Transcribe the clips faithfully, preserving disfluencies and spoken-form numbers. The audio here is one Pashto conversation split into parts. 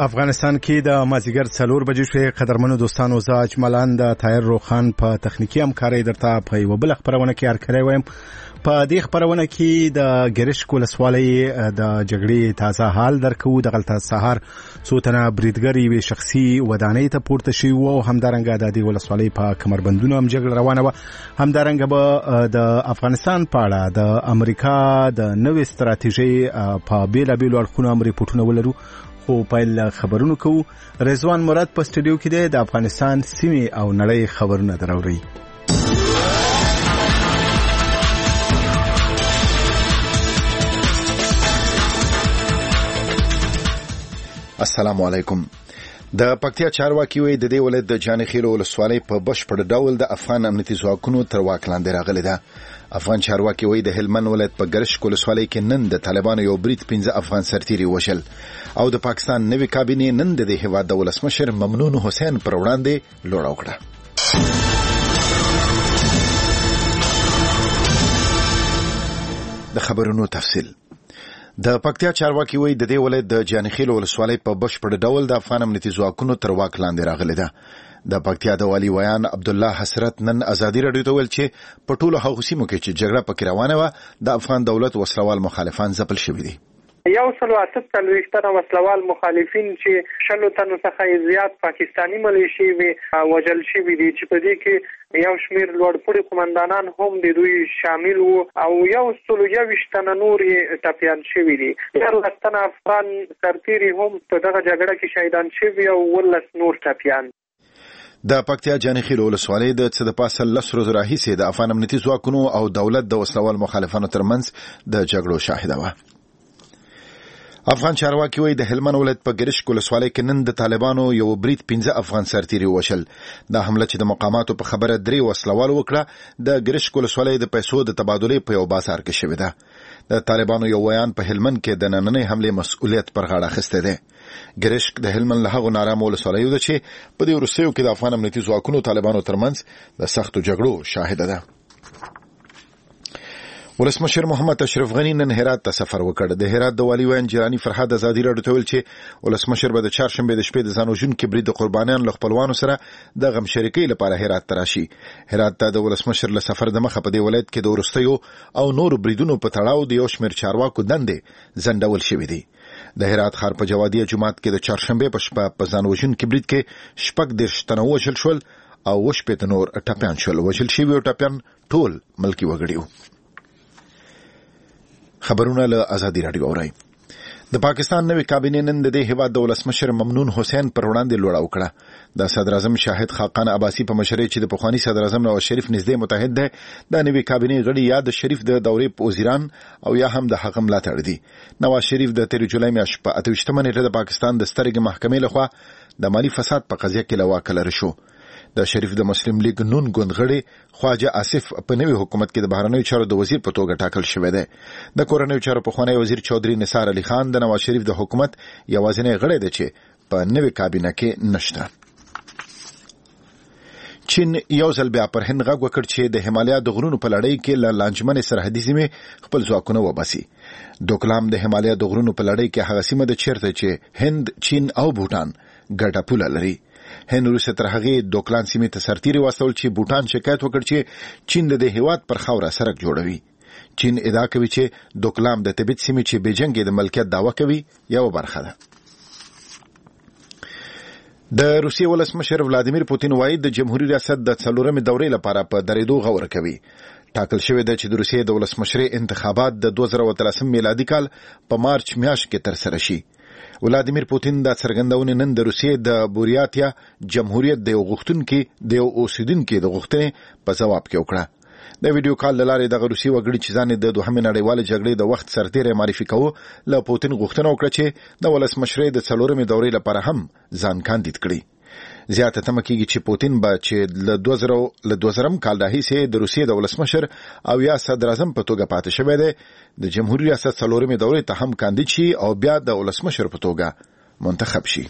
افغانستان کې د مازیګر څلور بجې شوې. قدرمنو دوستانو، زه اجملان د طاهر روخان په تخنیکی همکارۍ درته په یوه بله خپرونه کې هرکلی وایم. په دې خپرونه کې د ګرشک ولسوالۍ د جګړې تازه حال درکوو. دغلته سهار څو تنه بریدګر یوې شخصي ودانۍ ته پورته شوي وو او همدارنګه د دې ولسوالۍ په کمربندونو هم جګړه روانه وه. همدارنګه به د افغانستان په اړه د امریکا د نوې ستراتیژۍ په بېلابېلو اړخونو هم ریپورټونه ولرو. خو پیل خبرونو کوو. رضوان مراد په سټوډیو کې دی. د افغانستان سیمې او نړۍ خبرونه دراوړي. السلام علیکم. د پکتیا چارواکي وایي د دې ولایت د جانخیل ولسوالۍ په بشپړ ډول د افغان امنیتي ځواکونو تر واک لاندې راغلې ده. افغان چارواکي وایي د هلمند ولایت په ګرشک ولسوالۍ کې نن د طالبانو یو برید پنځه افغان سرتیري وشل او د پاکستان نوي کابینې نن د دې هیواد د ولسمشر ممنون حسین پر وړاندې لوړه وکړه. د خبرونو تفصیل. د پکتیا چارواکي وایي د دې ولایت د جانخیل ولسوالۍ په بشپړ ډول د افغان امنیتي ځواکونو تر واک لاندې راغلې ده. د پکتیا د والي ویان عبد الله حسرت نن ازادي رادیو ته ویل چې په ټولو هغو سیمو کې چې جګړه پکې روانه وه د افغان دولت وسلوال مخالفان ځپل شوي دي. یو سل اته څلوېښت تنه وسلوال مخالفین چې شلو تنو څخه زیات پاکستانی ملیشي وي وژل شوي دي چې په دې کې یو شمیر لوړپوړي قومندانان هم د دوی شامل وو او یو سل یوویشت تنه نور یې ټپیان شوي دي. دیارلس تنه افغان سرتیري هم په دغه جګړه کې شهیدان شوي او اوولس نور ټپیان. د پکتیا جانخیل ولسوالۍ د څه د پاسه لس ورځو راهیسې د افغان امنیتي ځواکونو او دولت د وسلوال مخالفانو ترمنځ د جګړو شاهده وه. افغان چارواکي وایي د هلمند ولایت په ګرشک ولسوالۍ کې نن د طالبانو یو برید پنځه افغان سرتیري وشل. دا حمله چې د مقاماتو په خبره درې وسلوال وکړه د ګرشک ولسوالۍ د پیسو د تبادلې په یو بازار کې شوې ده. د طالبانو یو ویان په هلمند کې د نننۍ حملې مسؤلیت پر غاړه اخیستی دی. ګرشک د هلمند له هغو نارامو ولسوالیو ده چې په دې وروستیو کې د افغان امنیتي ځواکونو طالبانو ترمنځ د سختو جګړو شاهده ده. ولسمشر محمد اشرف غنی نن هرات ته سفر وکړ. د هرات د والي ویان جیرانی فرحاد ازادي راډیو ته ویل چې ولسمشر به د چهارشنبې د شپې د ځانوژونکي برید د قربانیانو له خپلوانو سره د غم شریکۍ لپاره هرات ته راشي. هرات ته د ولسمشر له سفر د مخه په دې ولایت کې د وروستیو او نورو بریدونو په تړاو د یو شمېر چارواکو دندې ځنډول شوي دي. د هرات ښار په جوادیه جومات کې د چهارشنبې په شپه په ځانوژونکي برید کې شپږ دېرش تنه وژل شول او اووه شپېته نور ټپیان شول. وژل شوي ټپیان ټول ملکي وګړي وو. خبرونه له ازادي راډیو اورئ. د پاکستان نوې کابینې نن د دې هیواد د ولسمشر ممنون حسین پر وړاندې لوړه وکړه. د صدر اعظم شاهد خاقان عباسي په مشرۍ چې د پخواني صدر اعظم نواز شریف نږدې متحد دی، د نوې کابینې غړي یا د شریف د دورې وزیران او یا هم د هغه ملاتړ دي. نواز شریف د تیر جولای میاشتې په اته ویشتمه نیټه د پاکستان د سترګې محکمې لخوا د مالي فساد په قضیه کې له واکه لرې شو. د شریف د مسلم لیگ نون ګوند غړي خواجه آصف په نوي حکومت کې د بهرنیو چارو د وزیر په توګه ټاکل شوی دی. د کورنیو چارو پخوانی وزیر چودري نثار علي خان د نواز شریف د حکومت یوازینی غړی دی چې په نوي کابینه کې نشته. چین یو ځل بیا پر هند غږ وکړ چې د همالیا د غرونو په لړۍ کې له لانجمنې سرحدي سیمې خپل ځواکونه وباسي. دوکلام د همالیا د غرونو په لړۍ کې هغه سیمه ده چیرته چې هند، چین او بوټان ګډه پوله لري. هند وروسته تر هغې دوکلان سیمې ته سرتیري واستول چې بوټان شکایت وکړ چې چین د دې هیواد پر خاوره سړک جوړوي. چین ادعا کوي چې دوکلام د تبت سیمې چې بیجنګ یې د ملکیت دعوه کوي یو برخه ده. د روسیې ولسمشر ولادیمیر پوتین وایي د جمهوریت ریاست د څلورمې دورې لپاره په درېدو غوره کوي. ټاکل شوی ده چې د روسیې د ولسمشرۍ انتخابات د دوه زره اتلسم میلادي کال په مارچ میاشت کې ترسره شي. ولادیمیر پوتین دا څرګندونه نن د روسیې د بوریاتیا جمهوریت د یو غوښتونکي د یو اوسیدونکي د غوښتنې په ځواب کې وکړه. د ویډیو کال له لارې دغه روسي وګړي چې ځان د دوهمې نړیوالې جګړې د وخت سرتیری معرفي کوو له پوتین غوښتنه وکړه چې د ولسمشرۍ د څلورمې دورې لپاره هم ځان کاندید کړي. زیاته تمه کېږي چې پوتین به چې له دوه زره له دوه زرم کال راهیسې د روسیې د ولسمشر او یا صدر اعظم په توګه پاتې شوی دی، د جمهوریت ریاست څلورمې دورې ته هم کاندید شي او بیا د ولسمشر په توګه منتخب شي.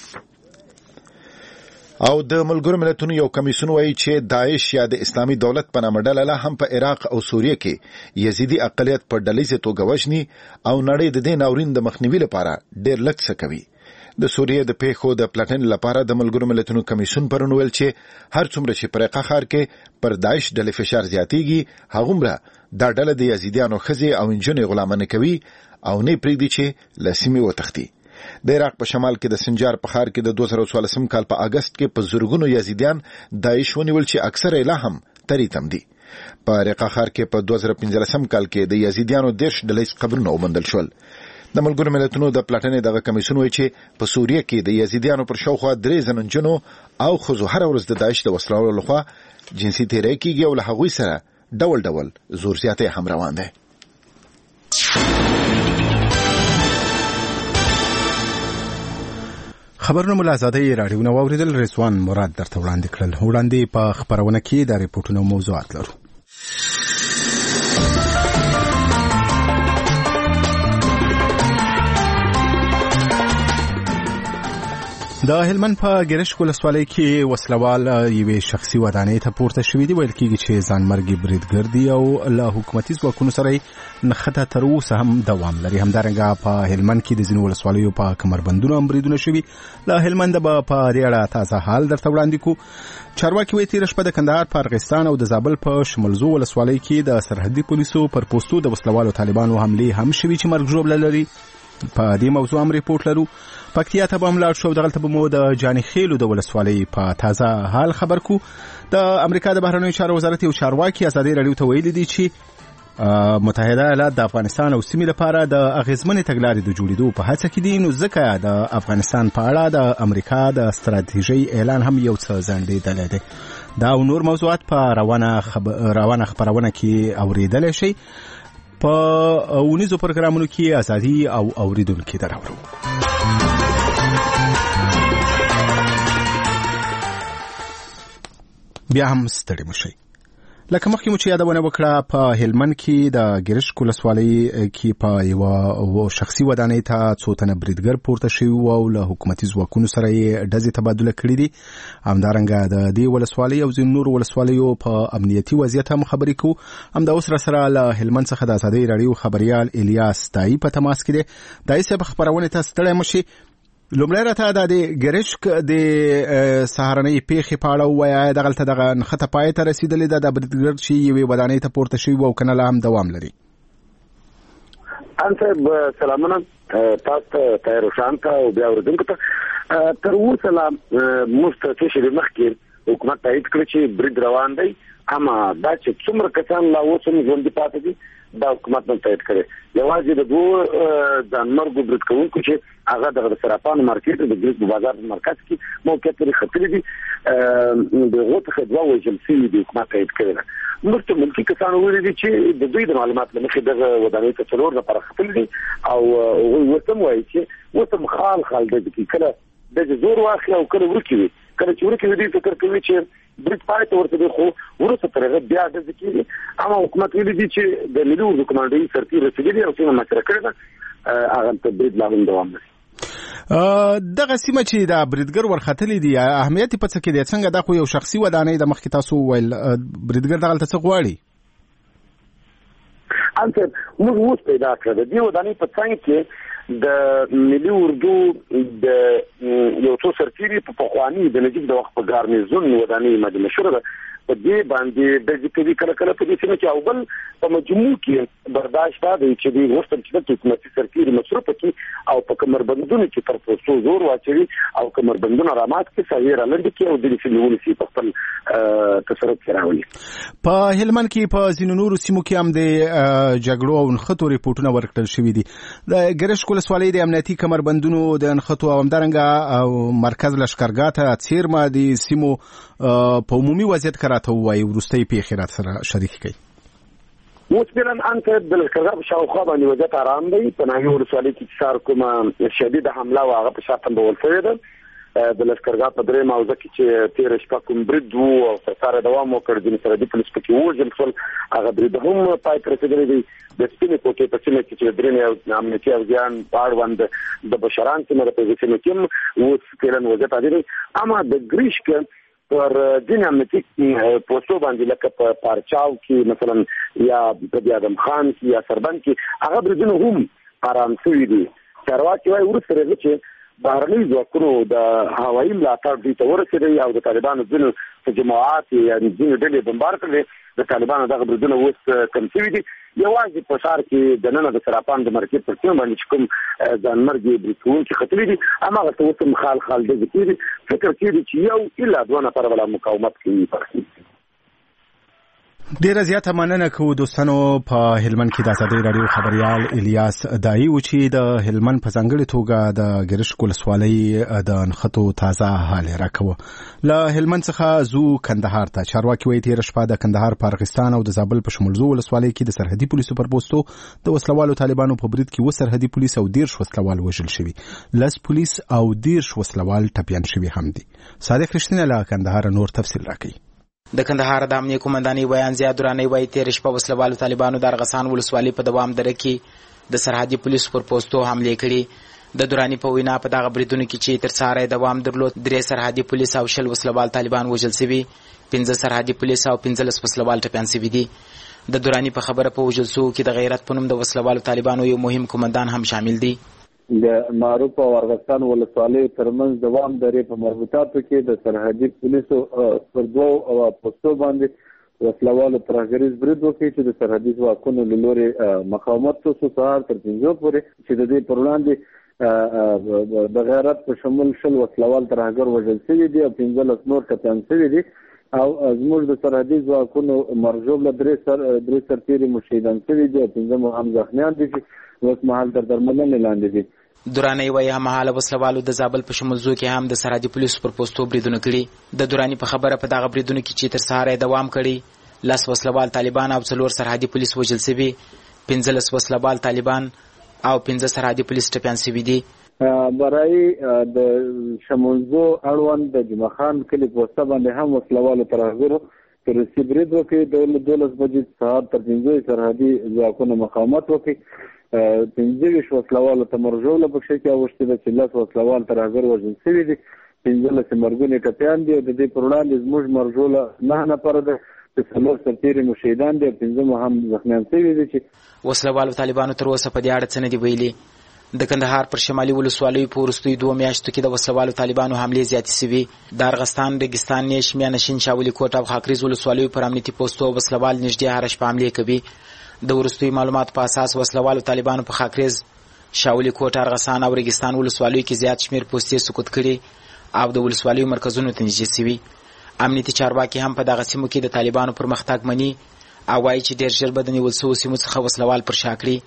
او د ملګرو ملتونو یو کمیسیون وایي چې داعش یا د اسلامي دولت په نامه ډله لا هم په عراق او سوریه کې یزیدي اقلیت په ډلهیزه توګه وژني او نړۍ د دې ناورین د مخنیوي لپاره ډېر لږ څه کوي. د سوریې د پیښو د پلټنې لپاره د ملګرو ملتونو کمیسیون پرون ویل چې هر څومره چې پر قخار کې پر داعش ډلې فشار زیاتېږي هغومره دا ډله د یزیدیانو ښځې او نجونې غلامانه کوي او نه پرېږدي چې له سیمې وتښتي. د عراق په شمال کې د سنجار په ښار کې د دوه زره څوارلسم کال په اگست کې په زرګونو یزیدیان داعش ونیول چې اکثره یې لا هم تری تم دي. په رقه ښار کې په دوه زره پنځلسم کال کې د یزیدیانو دېرش ډلې قبرونه وموندل شول. د ملګرو ملتونو د پلټنې دغه کمیسیون وایي چې په سوریه کې د یزیدیانو پر شاوخوا درې زره نجونو او ښځو هره ورځ د داعش د وسلوالو لخوا جنسي تېری کېږي او له هغوی سره ډول ډول زور زیاتی هم روان دی. خبرونه مو له ازادۍ راډیو نه واورېدل. رضوان مراد درته وړاندې کړل. وړاندې په خبرونه کې د ریپورټونو موضوعات لرو. د هلمند په ګرشک ولسوالۍ کې وسلوال یوې شخصي ودانۍ ته پورته شوي دي. ویل کېږي چې ځانمرګي بریدګر دي او له حکومتي ځواکونو سره یې نښته تر اوسه هم دوام لري. همدارنګه په هلمند کې د ځینو ولسوالیو په کمربندونو هم بریدونه شوي. له هلمنده به په دې اړه تازه حال درته وړاندې کړو. چارواکي وایي تېره شپه د کندهار په ارغستان او د زابل په شملزو ولسوالۍ کې د سرحدي پولیسو پر پوستو د وسلوالو طالبانو حملې هم شوي چې مرګ ژوبله لري. په دې موضوع هم ریپورټ لرو. پکتیا ته به هم لاړ شو. دغلته به مو د جاني خیلو د ولسوالۍ په تازه حال خبر کو. د امریکا د بهرنیو چارو وزارت یو چارواکي ازادي راډیو ته ویلي دي چې متحده ایالات د افغانستان او سیمې لپاره د اغیزمنې تګلارې د جوړېدو په هڅه کې دي. نو ځکه د افغانستان په اړه د امریکا د ستراتیژۍ اعلان هم یو څه ځنډېدلی دی. دا او نور موضوعات په روانه خب... روانه خبرونه کې اورېدلی شئ. په اونیزو پروګرامونو کې ازادي او اوریدونکو دراورو. بیا هم ستړي مشئ. لکه مخکې مو چې یادونه وکړه په هلمند کې د ګرشک ولسوالۍ کې په یوه شخصي ودانۍ ته څو تنه بریدګر پورته شوي او له حکومتي ځواکونو سره یې ډزې تبادله کړي دي. همدارنګه د دې ولسوالۍ او ځینو نورو ولسوالیو په امنیتي وضعیت هم خبرې کوو. همدا اوس راسره له هلمند څخه د ازادۍ راډیو خبریال الیاس دایي په تماس کې دی. دایي صاحب خبرونې ته ستړی مشئ. لومړی راته د ګرشک د سهارنۍ پیښې په اړه ووایه. دغلته دغه نښته پای ته رسېدلې ده د بریدګر چې یوې ودانۍ ته پورته شوي او که نه لا هم دوام لري. ان صاحب سلامونه تاسو ته طاهر روشان ته او بیا اورېدونکو ته. تر اوسه لا موږ ته څه شی مخکې حکومت تایید کړی چې برید روان دی، اما دا چې څومره کسان لا اوس هم ژوندي پاتې دي دا حکومت نه تایید کړی. یوازې د دوه ځانمرګو برید کوونکو چې هغه د سراپان مارکیټ د ګریس بازار په مرکز کې موقعیت لري خطرې دي د غوته خدوا وجل سي د حکومت تایید کړی. موږ ته ملکی کسان ویلي دي چې د دوی د معلومات لمخې دغه ودانۍ ته څلور نفر خپل دي او ورته وایي چې ورته مخال خال د کې کله د زور واخلي او کله ورکی وي کله چې ورکی وي د فکر کوي چې برید پای ته ورته خو ورته ترغه بیا د ذکر اما حکومت ویلي دي چې د ملي ورځ کمانډي سرتي رسېدلي او څنګه مشره کړی ده هغه ته برید لا هم دوام لري. دغه سیمه چې د بریدګر ورختلې دي اهمیت په څه کې دی؟ څنګه دا خو یو شخصي ودانۍ د مخکې تاسو ویل بریدګر دغلته څه غواړي؟ انته موږ اوس پیدا کړو د دې ودانۍ په څنګ کې د ملي اردو د یو څو سرتیري په پخوانی د نجیب د وخت په ګارنیزون ودانۍ مده مشهوره ده په دې باندې د ذکر کله کله په دې سیمه کې اول په مجموع کې برداشت دی چې د وستل چې د حکومتي سرتیري مصرف کې او په کمربندونو کې تر پوسټو زور واچوي او کمربندونو رامات کې سویر لاندې کې او د فلمونو کې په خپل تصرف کې راولي. په هلمند کې په ځینو نورو سیمو کې هم د جګړو او نښتو ریپورتونه ورکړل شوي دي. د ګرشک ولسوالۍ د امنیتي کمربندونو د نښتو او همدارنګه مرکز لشکرګاه ته څیرمه د سیمو په عمومي وضعیت کې راته وایي وروستۍ پیښې رات سره شریک کړي. مثلا انت د لشکرګاه شاوخوا باندې وضعیت آرام دی. په ناوی ولسوالۍ کې څار کومه شدیده حمله او هغه په شاته بول شوې ده. د لشکرګاه په درې موضوع کې چې تیر شپه کوم برید وو او سره دوام وکړ د سرحدي پولیس پکې وژل شول هغه برید هم پای ته رسېدلی دی. د سپینې کوټې په سیمه کې چې درې امنیتي اوزیان پاړوند د بشران سیمه د په سیمه کې اوس فعلا وضعیت عادي دی. اما د ګریشک پر دین امنیتي پوسټو باندې لکه په پارچاو کې مثلا یا په ادم خان کې یا سربند کې هغه بریدونه هم آرام شوي دي. چارواکي وايي ورسره چې بهرني ځواکونو د هوایي ملاتړ دوی ته ورسېدی او د طالبانو ځینو جماعات یعنې ځینې ډلې بمبار کړلې د طالبانو دغه بریدونه اوس کم شوي دي. یوازې په ښار کې دننه د سراپان د مرکز پر سیمه باندې چې کوم ځانمرګي برید کوونکي ختلي دي هماغه ته اوس هم خال خال ډزې کېږي. فکر کېږي چې یو الا دوه نفره به لا مقاومت کوي. ډیره زیاته مننه کوو دوستانو. په هلمند کې د ازادۍ راډیو خبريال الیاس دایي و چې د هلمند په ځانګړې توګه د ګرشک ولسوالۍ د نښتو تازه حال راکوه. له هلمند څخه زو کندهار ته. چارواکي وایي تېره شپه د کندهار په ارغستان او د زابل په شمولزو ولسوالۍ کې د سرحدي پولیسو پر پوستو د وسلوالو طالبانو په برید کې اووه سرحدي پولیس او دېرش وسلوال وژل شوي، لس پولیس او دېرش وسلوال ټپیان شوي هم دي. صادق رښتینی له کندهار نور تفصیل راکوي. د کندهار د امنیه قومندانۍ بیان زیاد دراني وایي تېره شپه وسلوالو طالبانو د ارغسان ولسوالۍ په دوام دره کې د سرحدي پولیسو پر پوستو حملې کړي. د دراني په وینا په دغه بریدونو کې چې تر سهاره دوام درلود درې سرحدي پولیس او شل وسلوال طالبان وژل شوي، پنځه سرحدي پولیس او پنځلس وسلوال ټپیان شوي دي. د دراني په خبره په وژل شوو کې د غیرت په نوم د وسلوالو طالبانو یو مهم قومندان هم شامل دي. د معروف او ارغستان ولسوالۍ ترمنځ دوام درې په مربوطاتو کې د سرحدي پولیسو پر دوو پوستو باندې وسلوالو ترهګریز برید وکړي چې د سرحدي ځواکونو له لورې مقاومت وشو سهار تر پنځو پورې چې د دې پر وړاندې د غیرت په شمول شل وسلوال ترهګر وژل شوي دي او پنځلس نور ټپیان شوي دي او زموږ د سرحدي ځواکونو مرجوب له درې سر درې سرتیري مو شهیدان شوي دي او پنځه مو هم زخمیان دي چې اوس مهال تر درملنې لاندې دي. دراني وایي هممهاله وسلوالو د زابل په شمولزو کې هم د سرحدي پولیسو پر پوستو بریدونه کړي. د دراني په خبره په دغه بریدونو کې چې تر سهاره دوام کړي لس وسلوال طالبان او څلور سرحدي پولیس وژل شوي، پنځلس وسلوال طالبان او پنځه سرحدي پولیس ټپیان شوي دي. برای د شمولزو اړوند د جمعه خان کلي پوسته باندې هم وسلوالو ترهګرو روسي برید وکړي. د دولس بجې سهار تر پنځه سرحدي ځواکونو مقاومت وکړي. پنځه ویشت وسلوالو ته مرجوله په کښې کې اوښتې ده چې لس وسلوال ترهګر وژل شوي دي، پنځلس مرګونې ټپیان دي او د دې پر وړاندې زموږ مرجوله نهه نفره ده چې څلور سرتیري مو شهیدان دي او پنځه مو هم زخمیان شوي دي. چې وسلوالو طالبانو تر اوسه په دې اړه څه نه دي ویلي. د کندهار پر شمالي ولسوالیو په وروستیو دوه میاشتو کې د وسلوالو طالبانو حملې زیاتې شوي. د ارغستان، ریګستان، نیش، میانشین، شاولي کوټ او خاکریز ولسوالیو پر امنیتي پوستو وسلوال نږدې هره شپه حملې کوي. د وروستیو معلوماتو په اساس وسلوالو طالبانو په خاکریز، شاولي کوټ، ارغسان او ریګستان ولسوالیو کې زیات شمیر پوستې سقوط کړي او د ولسوالیو مرکزونو ته نږدې شوي. امنیتي چارواکي هم په دغه سیمو کې د طالبانو پرمختګ مني او وایي چې ډېر ژر به د نیول شوو سیمو څخه وسلوال پر شا کړي.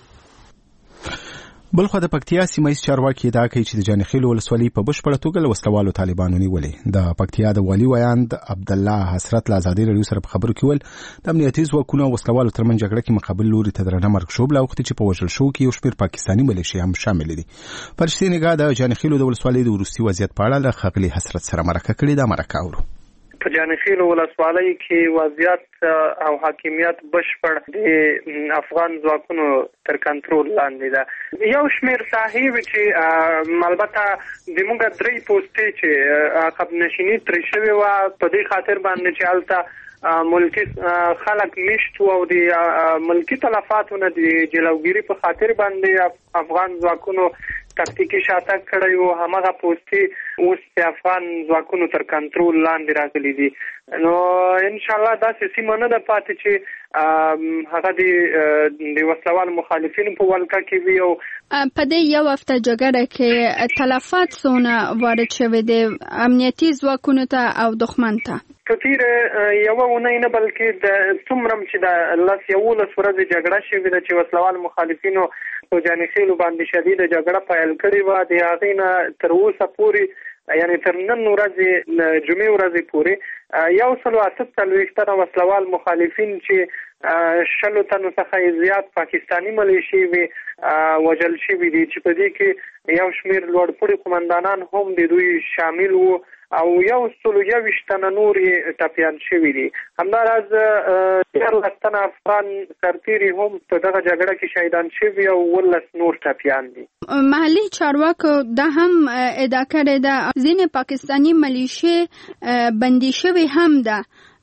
بلخو د پکتیا سیمه ایز چارواکي ادعا کوي چې د جانخیل ولسوالۍ په بشپړه توګه له وسلوالو طالبانو نیولې. د پکتیا د والي ویاند عبدالله حسرت له ازادۍ راډیو سره په خبرو کې ویل د امنیتي ځواکونو او وسلوالو ترمنځ جګړه کې مقابل لوري ته درنه مرګ شوبله اوښتې چې په وژل شوو کې یو شمېر پاکستاني ملیشې هم شامل دي. فرشتي نګاه د جانخیل د ولسوالۍ د وروستي وضعیت په اړه له ښاغلي حسرت سره مرکه کړې. دا مرکه اورو. په جانخیل ولسوالۍ کې وضعیت او حاکمیت بشپړ د افغان ځواکونو تر کنټرول لاندې ده. یو شمېر ساحې چې البته زموږ درې پوستې چې عقب نشیني ترې شوې وه په دې خاطر باندې چې هلته ملکي خلک میشت او د ملکي تلفاتو نه د جلوګیري په خاطر باندې افغان ځواکونو تکتیکي شاتګ کړی و. هماغه پوستې اوس د افغان ځواکونو تر کنټرول لاندې راغلي دي. نو انشاءالله داسې سیمه نه ده پاتې چې هغه د وسلوال مخالفینو په ولکه کې وي. او په دې یو هفته جګړه کې تلفات څونه وارد شوي دي امنیتي ځواکونو ته او دښمن ته؟ کثیر یوه اونۍ نه بلکې د څومره چې د لس یولس ورځې جګړه شوې ده چې وسلوال مخالفینو په جانخیلو باندې شدیده جګړه پیل کړې وه. د هغې نه تر اوسه پورې یعنی تر نن ورځې جمعې ورځې پورې یو سلو اته څلوېښت تنه وسلوال مخالفین چې شلو تنو څخه زیات پاکستاني ملیشې وې وژل شوي دي چې په دې کې یو شمېر لوړپوړي قمندانان هم د دوی شامل وو او یو سلو یوویشت تنه نور یې ټپیان شوي دي. همداراز دیارلس تنه افغان سرتیري هم په دغه جګړه کې شهیدان شوي او اوولس نور ټپیان دي. محلي چارواکو دا هم ادعا کړې ده ځینې پاکستاني ملیشې بندي شوي هم ده.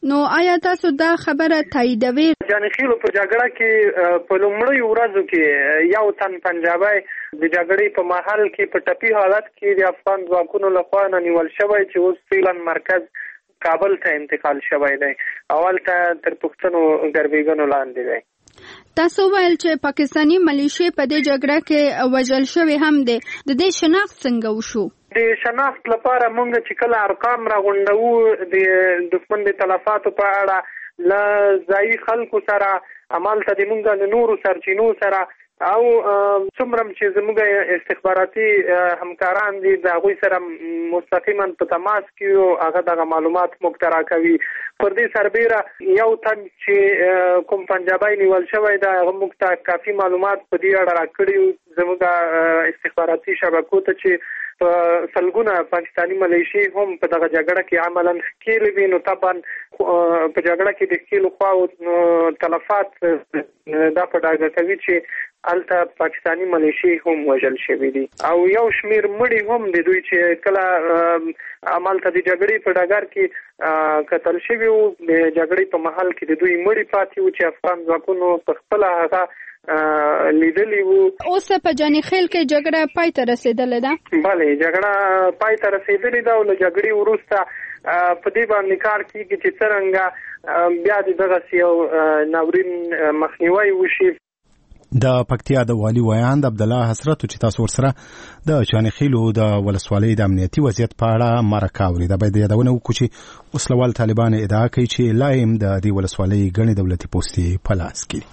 نو آیا تاسو دا خبره تاییدوي؟ جانخیلو په جګړه کې په لومړی ورځو کې یو تن پنجابی د جګړې په محل کې په ټپي حالت کې د افغان ځواکونو لخوا نیول شوی چې اوس فعلا مرکز کابل ته انتقال شوی دی. اول ته تر پښتنو ګربېګنو لاندې دی. تاسو ویل چې پاکستانی ملیشې په دې جګړه کې وژل شوی هم دي. د دې شناخت څنګه وشو؟ د شناخت لپاره موږ چې کله ارقام راغونډو د دښمن د تلفاتو په اړه له ځایي خلکو سره همالته د موږ د نورو سرچینو سره او څومره چې زموږ استخباراتي همکاران دي د هغوی سره مستقیما په تماس کې او هغه دغه معلومات موږ ته راکوي. پر دې سربیره یو تن چې کوم پنجابی نیول شوی دا هغه موږ ته کافي معلومات په دې اړه راکړي زموږ استخباراتي شبکو ته چې سلګونه پاکستانی ملیشي هم په دغه جګړه کې عملاً ښکېلې وي. نو طبعا په جګړه کې د ښکېلو خواو تلفات دا په ډاګه کوي چې هلته پاکستانی ملیشي هم وژل شوي دي او یو شمېر مړي هم د دوی چې کله همالته د جګړې په ډګر کې قتل شوي وو د جګړې په محل کې د دوی مړي پاتې وو چې افغان ځواکونو په خپله هغه لیدلی وو. اوس په جانخیل کې جګړه پای ته رسیدلې ده؟ بله جګړه پای ته رسیدلې ده او له جګړې وروسته په دې باندې کار کېږي چې څرنګه بیا د دغسې یو ناورین مخنیوی وشي. د پکتیا د والي ویاند عبدالله حسرت چې تاسو ورسره د جانخیلو د ولسوالۍ د امنیتي وضعیت په اړه مرکه اورېده باید یادونه وکړو چې وسلوال طالبان ادعا کوي چې لا هم د دې ولسوالۍ ګڼې دولتي پوستې په لاس کې.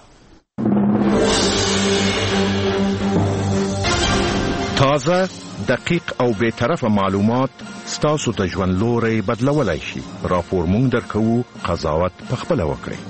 تازه دقیق او بی‌طرفه معلومات ستاسو ته ژوند لوري بدلولای شي. راپور مونږ درکوو، قضاوت پخپله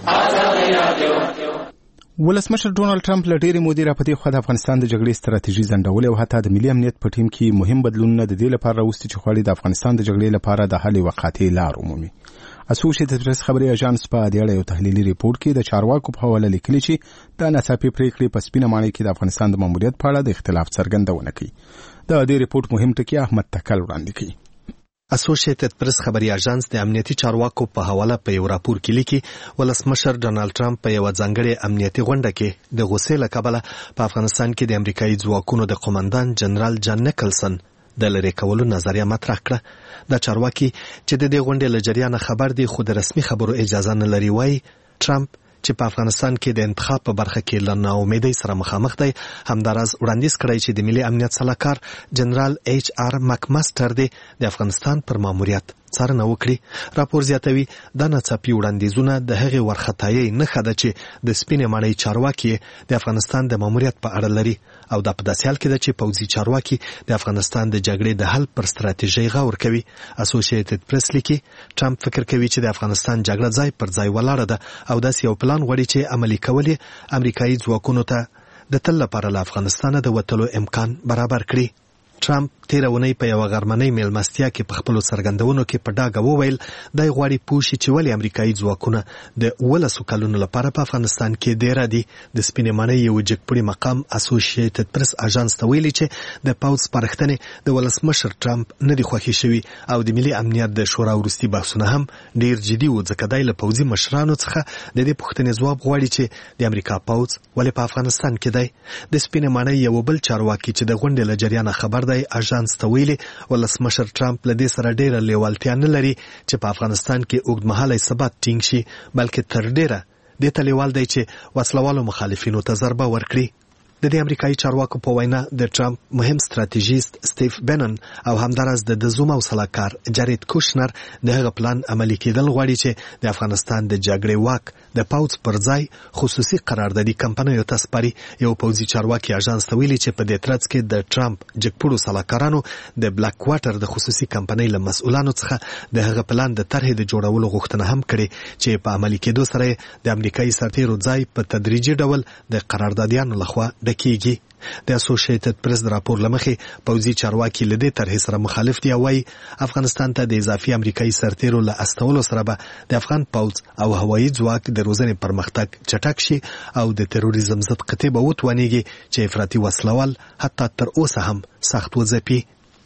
وکړئ. ولسمشر ډونالد ټرمپ له ډېرې مودې راپدې خوا د افغانستان د جګړې ستراتیژي ځنډولې او حتی د ملي امنیت په ټیم کې مهم بدلونونه د دې لپاره راوستي چې غواړي د افغانستان د جګړې لپاره د حل یوه قاطع لار ومومي. اسوسییټډ پریس خبري اژانس په دې اړه یو تحلیلي ریپورت کې د چارواکو په حواله لیکلي چې د ناڅاپي پریکړې په سپینه ماڼۍ کې د افغانستان د ماموریت په اړه د اختلاف څرګندونه کوي. د دې ریپورت مهم ټکی احمد تکل وړاندې کوي. اسوسییټډ پریس خبري اژانس د امنیتي چارواکو په حواله په یو راپور کې لیکي ولسمشر ډونالد ټرمپ په یو ځانګړي امنیتي غونډه کې د غوسې له کبله په افغانستان کې د امریکایي ځواکونو د قومندان جنرال جان نیکلسن د لری کولو نظریه مطرح کړه. د چارواکي چې د دې غونډې له جریان خبر دي خو د رسمي خبرو اجازه نه لري وایي ټرمپ چې په افغانستان کې د انتخاب په برخه کې له ناامیدۍ سره مخامخ دی. همداراز وړاندیز کړی چې د ملي امنیت سلاکار جنرال ایچ آر مکماستر دی د افغانستان پر ماموریت څارنه وکړي. راپور زیاتوي دا ناڅاپي وړاندیزونه د هغې ورختایي نښه ده چې د سپینې ماڼۍ چارواکي د افغانستان د ماموریت په اړه لري او دا په داسې حال کې ده چې پوځي چارواکي د افغانستان د جګړې د حل پر ستراتیژۍ غور کوي. اسوسییټډ پریس لیکي ټرمپ فکر کوي چې د افغانستان جګړه ځای پر ځای ولاړه ده او داسې یو پلان غواړي چې عملي کول یې امریکایي ځواکونو ته د تل لپاره له افغانستانه د وتلو امکان برابر کړي. ټرمپ تیر اونۍ په یو غرمنۍ میلمستیا کې په خپل سرګندونو کې په ډاګه وویل دای غواړي پوه شي چې ولې امریکایي ځواکونه د ولسو کلونو لپاره په افغانستان کې ډیر دي. د سپینې ماڼۍ یو جګپوړي مقام اسوسییټډ پریس اژانس ته ویلي چې د پوځ سپارښتنې د ولسمشر ټرمپ نه دي خوښې شوي او د ملي امنیت د شورا وروستي بحثونه هم ډیر جدي وو ځکه دی له پوځي مشرانو څخه د دې پوښتنې ځواب غواړي چې د امریکا پوځ ولې په افغانستان کې دی. د سپینې ماڼۍ یو بل چارواکي چې د غونډې له جریانه خبر دی اژانس ته ویلي ولسمشر ټرمپ له دې سره ډیره لیوالتیا نه لري چې په افغانستان کې اوږدمهالی ثبات ټینګ شي بلکې تر ډیره دې ته لیوال دی چې وسلوالو مخالفینو ته ضربه ورکړي. د دې امریکایي چارواکو په وینا د ټرمپ مهم ستراتیژیست سټیف بنن او همداراز د زوم او سلاکار جارید کوشنر د هغه پلان عملي کېدل غواړي چې د افغانستان د جګړې واک د پوځ پر ځای خصوصي قراردادي کمپنیو ته سپاري. یو پوځي چارواکي اژانس ته ویلي چې په دې ترڅ کې د ټرمپ جګپوړو سلاکارانو د بلاک واټر د خصوصي کمپنۍ له مسؤلانو څخه د هغه پلان د طرحې د جوړولو غوښتنه هم کړې چې په عملي کېدو سره د امریکایي سرتیرو ځای په تدریجي ډول د قراردادیانو لخوا کیږي. د اسوسییټډ پریس د راپور لمخې پوځي چارواکي له دې طرحې سره مخالف دي او وايي افغانستان ته د اضافي امریکایي سرتیرو له استولو سره به د افغان پوځ او هوایي ځواک د روزنې پرمختګ چټک شي او د تروریزم ضد قطع به وتوانیږي چې افراطي وسلوال حتی تر اوسه هم سخت وځپي.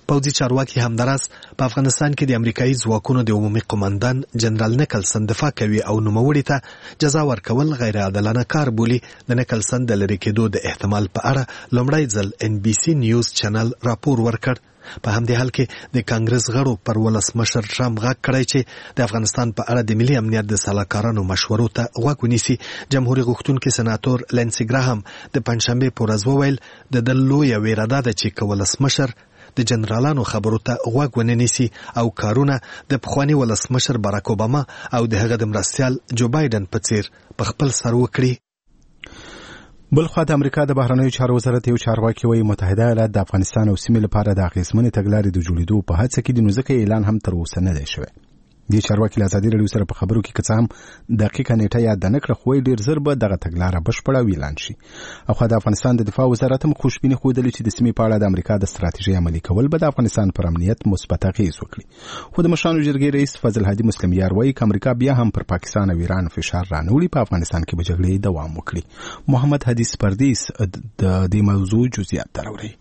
پوځي چارواکي همداراز په افغانستان کې د امریکایي ځواکونو د عمومي قومندان جنرال نیکلسن دفاع کوي او نوموړي ته جزا ورکول غیر عادلانه کار بولي. د نیکلسن د لرې کېدو د احتمال په اړه لومړی ځل ان بي سي نیوز چینل راپور ورکړ. په همدې حال کې د کانګرس غړو پر ولسمشر ټرمپ غږ کړی چې د افغانستان په اړه د ملي امنیت د سلاکارانو مشورو ته غوږ ونیسي. جمهوریت غوښتونکي سناتور لینسي ګراهام د پنځشنبې په ورځ وویل د ده لویه ویره دا ده چې که ولسمشر د جنرالانو خبرو ته غوږ ونه نیسي او کارونه د پخواني ولسمشر باراک اوباما او د هغه د مرستیال جو بایدن په څیر په خپل سر وکړي. بلخوا د امریکا د بهرنیو چارو وزارت یو چارواکي وایي متحده ایالات د افغانستان او سیمې لپاره د اغېزمنې تګلارې د جوړېدو په هڅه کې دي، نو ځکه اعلان هم تر اوسه نه دی شوی. دې چارواکي له ازادي راډیو سره په خبرو کې که څه هم دقیقه نیټه یاد نه کړه، خو ډېر ژر به دغه تګلاره بشپړه او اعلان شي. اخوا د افغانستان د دفاع وزارت هم خوشبیني ښودلې چې د سیمې په اړه د امریکا د ستراتیژۍ عملي کول به د افغانستان پر امنیت مثبت اغېز وکړي. خو د مشرانو جرګې رئیس فضل هادي مسلمیار وایي که امریکا بیا هم پر پاکستان او ایران فشار رانوړي، په افغانستان کې به جګړې دوام وکړي. محمد حدیث پردیس د دې موضوع جزئیات راوړي.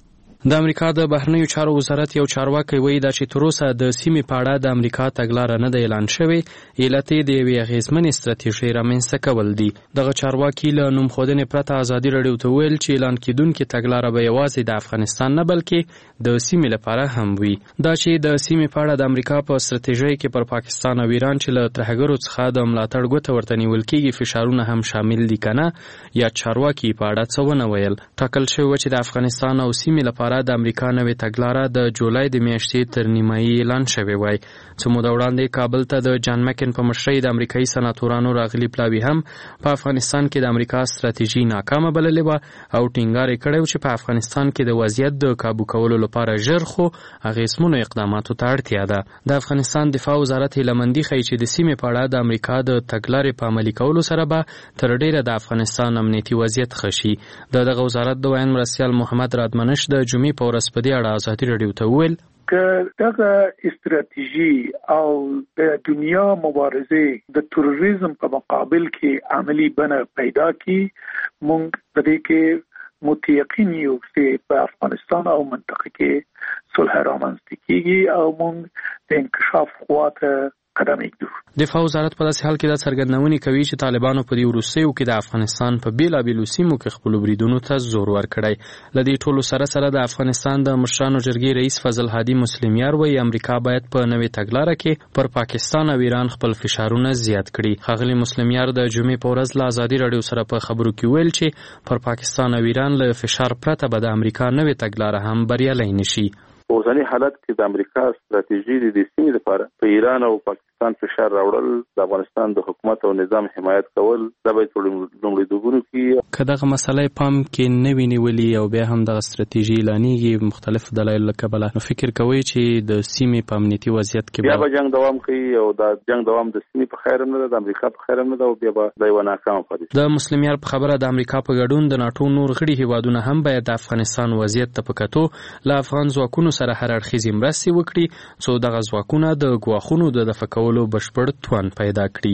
د امریکا د بهرنیو چارو وزارت یو چارواکي وایي دا چې تر اوسه د سیمې په اړه د امریکا تګلاره نه ده اعلان شوې، علت یې د یوې اغېزمنې ستراتیژۍ رامنځته کول دي. دغه چارواکي له نومښودنې پرته ازادي راډیو ته وویل چې اعلان کېدونکې تګلاره به یوازې د افغانستان نه بلکې د سیمې لپاره هم وي. دا چې د سیمې په اړه د امریکا په ستراتیژۍ کې پر پاکستان او ایران چې له ترهګرو څخه د ملاتړ ګوته ورته نیول کېږي فشارونه هم شامل دي که نه، یا چارواکي په اړه څه ونه ویل. ټاکل شوی و چې د افغانستان او سیمې لپاره د امریکا نوې تګلاره د جولای د میاشتې تر نیمایي اعلان شوی وای. څه موده وړاندې کابل ته د جان مکن په مشرۍ د امریکایي سناتورانو راغلي پلاوي هم په افغانستان کې د امریکا ستراتیژي ناکامه بللې وه او ټینګار یې کړی و چې په افغانستان کې د وضعیت د کابو کولو لپاره ژر خو اغېزمنو اقداماتو ته اړتیا ده. د افغانستان دفاع وزارت هیلهمندي ښیي چې د سیمې په اړه د امریکا د تګلارې په عملي کولو سره به تر ډیره د افغانستان امنیتي وضعیت ښه شي. د دغه وزارت د ویاند مرستیال محمد رادمنش د جمعې په ورځ په دې اړه ازادي راډیو ته وویل که دغه استراتیژي او د دنیا مبارزه د تروریزم په مقابل کې عملی بنه پیدا کی، مونږ په دې کې متيقن یو چې په افغانستان او منطقه کې صلح رامنځته کیږي او مونږ د انکشاف خواته قدم ایږدو. دفاع وزارت په داسې حال کې دا څرګندونې کوي چې طالبانو په دې وروستیو کې د افغانستان په بیلابیلو سیمو کې خپلو بریدونو ته زور ورکړی. له دې ټولو سره سره د افغانستان د مشرانو جرګې رئیس فضل هادي مسلمیار وایي امریکا باید په نوې تګلاره کې پر پاکستان او ایران خپل فشارونه زیات کړي. ښاغلي مسلمیار د جمعې په ورځ له ازادي راډیو سره په خبرو کې ویل چې پر پاکستان او ایران له فشار پرته به د امریکا نوې تګلاره هم بریالۍ نشي. په اوسني حالت کې د امریکا ستراتیژي د سیمې لپاره په ایران او پاکستان فشار راوړل، د افغانستان د حکومت او نظام حمایت کول، دا باید په لومړیتوبونو کې که دغه مسلې پام کې نه وي نیولي او بیا هم دغه ستراتیژي اعلانېږي مختلف دلایلو له کبله، نو فکر کوئ چې د سیمې په امنیتي وضعیت کې بیا به جنګ دوام کوي او دا جنګ دوام د سیمې په خیر نه ده، د امریکا په خیر نه ده او بیا به دا یوه ناکامه پاتې شي. د مسلمیار په خبره د امریکا په ګډون د ناټو نور غړي هیوادونه هم باید د افغانستان وضعیت ته په کتو له افغان ځواکونو سره هر اړخیزې مرستې وکړي څو دغه ځواکونه د ګواښونو د دفع کولو بشپړ توان پیدا کړي.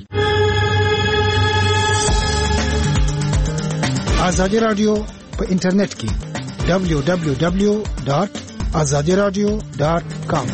ازادي راډیو په انټرنیټ کې دبلیو دبلیو دبلیو ډاټ ازادي راډیو ډاټ کام.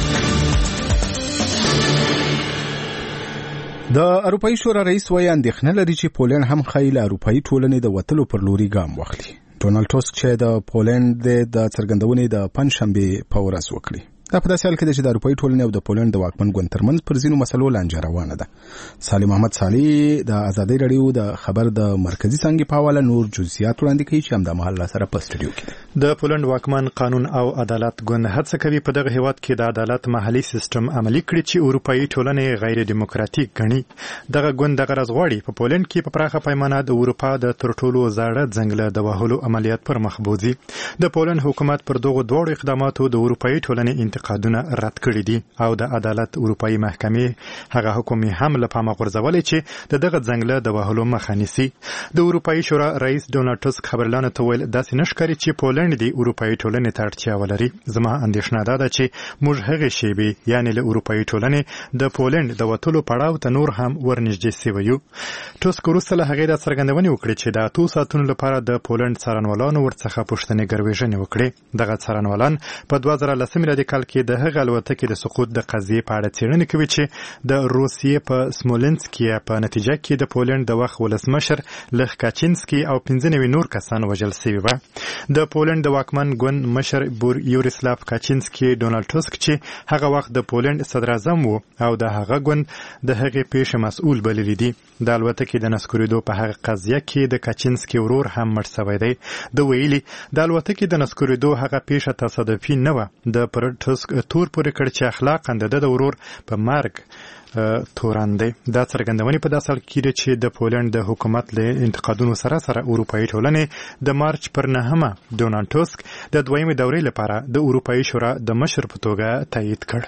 د اروپאי شورا رئیس وایي اندېښنه لري چې پولند هم ښایي له اروپאי ټولنې د وتلو پر لوري ګام واخلي. ډونالډ ټاسک چې د پولند د څرګندونې د پنځشنبې په ورځ وکړي. دا په داسې حال کې ده چې د اروپאי ټولنې او د پولند د واکمن ګوند ترمنځ پر ځینو مسلو لانجه روانه ده. سالم احمد صالح د ازادي راډیو د خبر د مرکزی څنګه په حواله نور جزئیات وړاندې کوي چې همدا مهال سره په سټډیو کې د پولند واکمن قانون او عدالت ګوند هڅه کوي په دغه هیواد کې د عدالت محلي سیستم عملي کړي چې اروپאי ټولنې غیر دیموکراتیک ګڼي. دغه ګوند دغه راز غواړي په پولند کې په پراخه پیمانه د اروپا د تر ټولو زاړه ځنګله د وهلو عملیات پر مخ بوځي. د پولند حکومت پر دغه دوه اقداماتو د اروپאי ټولنې انتقادونه رد کړي دي او د عدالت اروپאי محکمې هغه حکم هم له پامه غورځولې چې د دغه ځنګله د وهلو مخه نیسي. د اروپאי شورا رئیس ډونالډ ټسک خبرلانو ته ویل داسې نشکاري چې پولند د اروپאי ټولنې ته اړتیا ولري. زما اندېښنه ده چې موږ هغه شیبې یعنی له اروپאי ټولنې د پولند د وټولو پړاو ته نور هم ورنږدې شوی یو. ټسک وروسته له هغې د څرګندونې وکړې چې د اتو ساعتونو لپاره د پولند څارنوالانو ورڅخه پوښتنې ګروېږنې وکړې. دغه څارنوالان په دوه زره لسم میلادي کال کې د هغه الوتکې د سقوط د قضیې په اړه څېړنې کوي چې د روسیې په سمولنسکي په نتیجه کې د پولند د وخت ولسمشر لخ کاچینسکي او پنځه نوي نور کسان وژل شوي وو. د پولند د واکمن ګوند مشر یوریسلاف کاچینسکي ډونالډ ټسک چې هغه وخت د پولند صدر اعظم وو او د هغه ګوند د هغې پیښې مسؤل بللی دي. د الوتکې د نسکورېدو په هغه قضیه کې د کاچینسکي ورور هم مړ شوی دی. د ویلي د الوتکې د نسکورېدو هغه پیښه تصادفي نه وه. د پر ټسک تور پورې کړ چې اخلاقاً د ده د ورور په مرګ تورن دی. دا څرګندونې په داسې حال کې ده چې د پولند د حکومت له انتقادونو سره سره اروپאי ټولنې د مارچ پر نهمه ډونالډ ټسک د دویمې دورې لپاره د اروپאי شورا د مشر په توګه تایید کړ.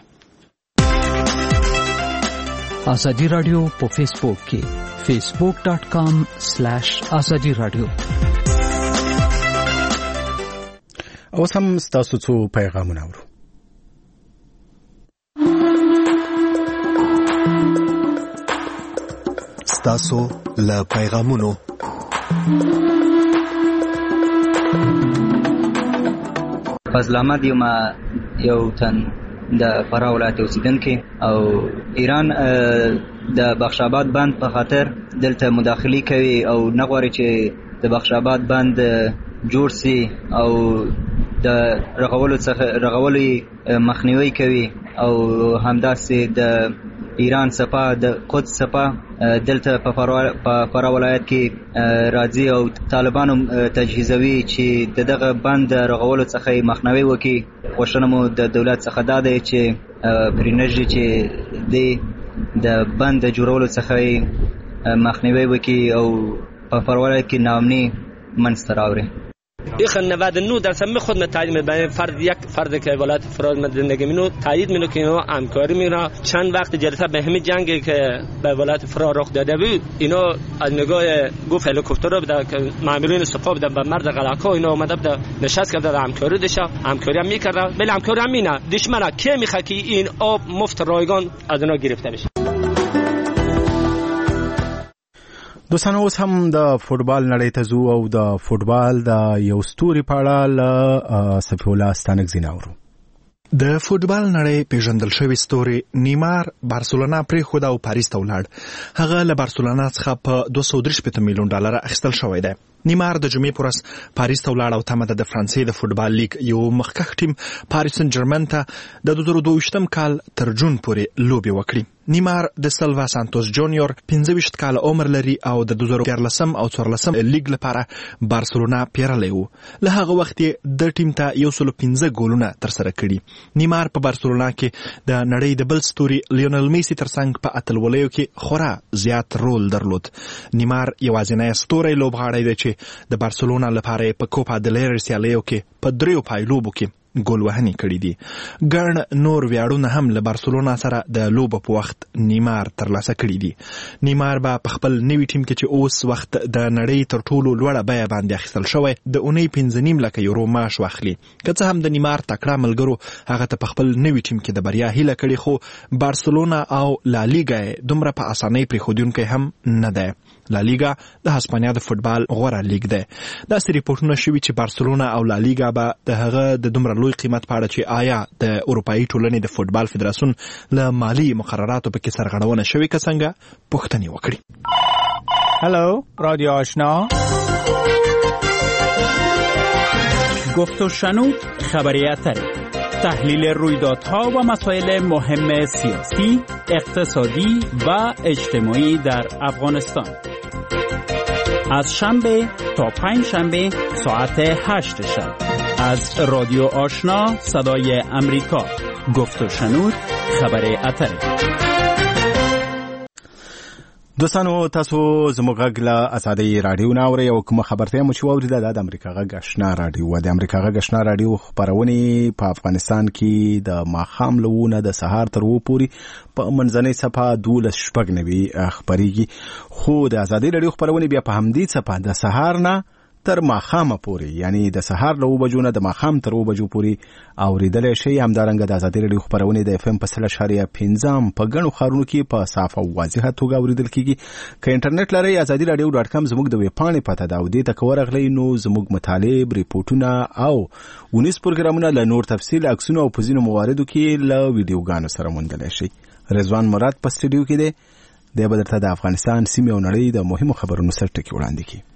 ازادي رادیو په فیسبوک کې فیسبوک ډاٹ کام سلیش ازادي رادیو. اوس هم ستاسو څو پیغامونه اورو. ستاسو له پیغامونو فضل احمد یم یو تن د فراه ولایت اوسیدونکی او ایران د بخش آباد بند په خاطر دلته مداخلي کوي او نه غواړي چې د بخش آباد بند جوړ سي او د رغولو څخه رغولي مخنیوي کوي او همداسې د ایران صفا د قدس صفا دلته په فراه ولایت کې راځي او طالبانو تجهیزوي چې دغه بند رغولو څخه مخنیوي وکړي. غوښتنه مو د دولت څخه دا دی چې پرېنږدي چې د بند جوړولو څخه مخنیوي وکړي او په فراه ولایت کې ناامني منځته راوړي. ایخن نود و نه درصد می خود می تایید می فرد یک فرد که ولایت فراه می زندگی مینو تایید مینو که اینا همکاری میکنه. چند وقت جلسه به همین جنگی که به ولایت فراه رخ داده بود اینا از نگاه گفت هلیکوپتر رو بده که مامورین سپاه بده به مرد قلعه اینا اومده بده نشست کرده همکاری داشته همکاری هم میکرده ولی همکاری هم مینه دشمن کی میخواد که این آب مفت رایگان از اونا گرفته بشه. دوستانو اوس هم د فوټبال نړۍ ته ځو او د فوټبال د یو ستوري په اړه له صفي الله ستانکزي اورو. د فوټبال نړۍ پیژندل شوی ستوري نیمار بارسلونا پرېښود او پاریس ته ولاړ. هغه له بارسلونا څخه په دوه سوه درې شپېته میلیون ډالر اخیستل شوی دی. نیمار د جمعې په ورځ پاریس ته ولاړ او تمه ده د فرانسې د فوټبال لیګ یو مخکښ ټیم پاریس سن جرمن ته د دوه زره دوه ویشتم کال تر جون پورې لوبې وکړي. نیمار د سلوا سانتوس جونیور پنځه ویشت کاله عمر لري او د دوه زره دیارلسم او څوارلسم لیګ لپاره بارسلونا پیرلی و. له هغه وخت یې د ټیم ته یو سلو پنځه ګولونه ترسره کړي. نیمار په بارسلونا کې د نړۍ د بل ستوري لیونل میسي ترڅنګ په اتلولیو کې خورا زیات رول درلود. نیمار یوازینی ستوری لوبغاړی دی چې د بارسلونا لپاره په کوپا دل ری سیالیو کې په دریو پایلوبو کې ګول وهنې کړي دي. ګڼ نور ویاړونه هم له بارسلونا سره د لوبو په وخت نیمار ترلاسه کړي دي. نیمار به په خپل نوي ټیم کې چې اوس وخت د نړۍ تر ټولو لوړه بیه باندې اخیستل شوی د اونۍ پنځه نیم لکه یورو معاش واخلي. که څه هم د نیمار تکړه ملګرو هغه ته په خپل نوي ټیم کې د بریا هیله کړې خو بارسلونا او لالیګا دومره په اسانۍ پرېښودونکی هم نه دی. لالیګا د هسپانیا د فوټبال غوره لیګ دی. داسې ریپورټونه شوي چې بارسلونا او لالیګا به د هغه د دومره لوی قیمت په اړه چې آیا د اروپאי ټولنې د فوټبال فدراسیون له مالی مقرراتو پکې سرغړونه شوې که څنګه پوښتنې وکړي. هلو رادیو آشنا گفت و شنود خبری اتری تحلیل رویدادها و مسائل مهم سیاسی، اقتصادی و اجتماعی در افغانستان از شنبه تا پنج شنبه ساعت هشت شب از رادیو آشنا صدای امریکا. گفت و شنود خبر اتری. دوستانو تاسو زموږ غږ له آزادۍ رادیو نه اورئ او کومه خبرتیا مو چې واوریده دا د امریکا غږ آشنا رادیو و د امریکا غږ آشنا رادیو خبرونه په افغانستان کې د ماښام له ونه د سهار تر و پورې په منځنۍ صفه دولس شپږ نوي خبريږي خو د آزادۍ رادیو خبرونه بیا په همدې صفه د سهار نه تر ماښام پورې یعنی د سهار له وبجو نه د ماښام تر وبجو پورې اوریدل شي. همدارنګه د آزادۍ رادیو خبرونه د اف ام په سل اشاریه پنځم په ګڼو خارونو کې په صاف او واضحه توګه اوریدل کیږي. که انټرنیټ لري آزادۍ رادیو ډاټ کام زموږ د ویب پاڼې پته دا او دې ته کورغلی نو زموږ مطالب ریپورتونه او ونیس پروګرامونه له نور تفصیل عکسونه او پوزینو مواردو کې له ویډیوګانو سره موندل شي. رضوان مراد په سټډیو کې دی د بدرته د افغانستان سیمه او نړۍ د مهمو خبرونو سره ټکی وړاندې کوي.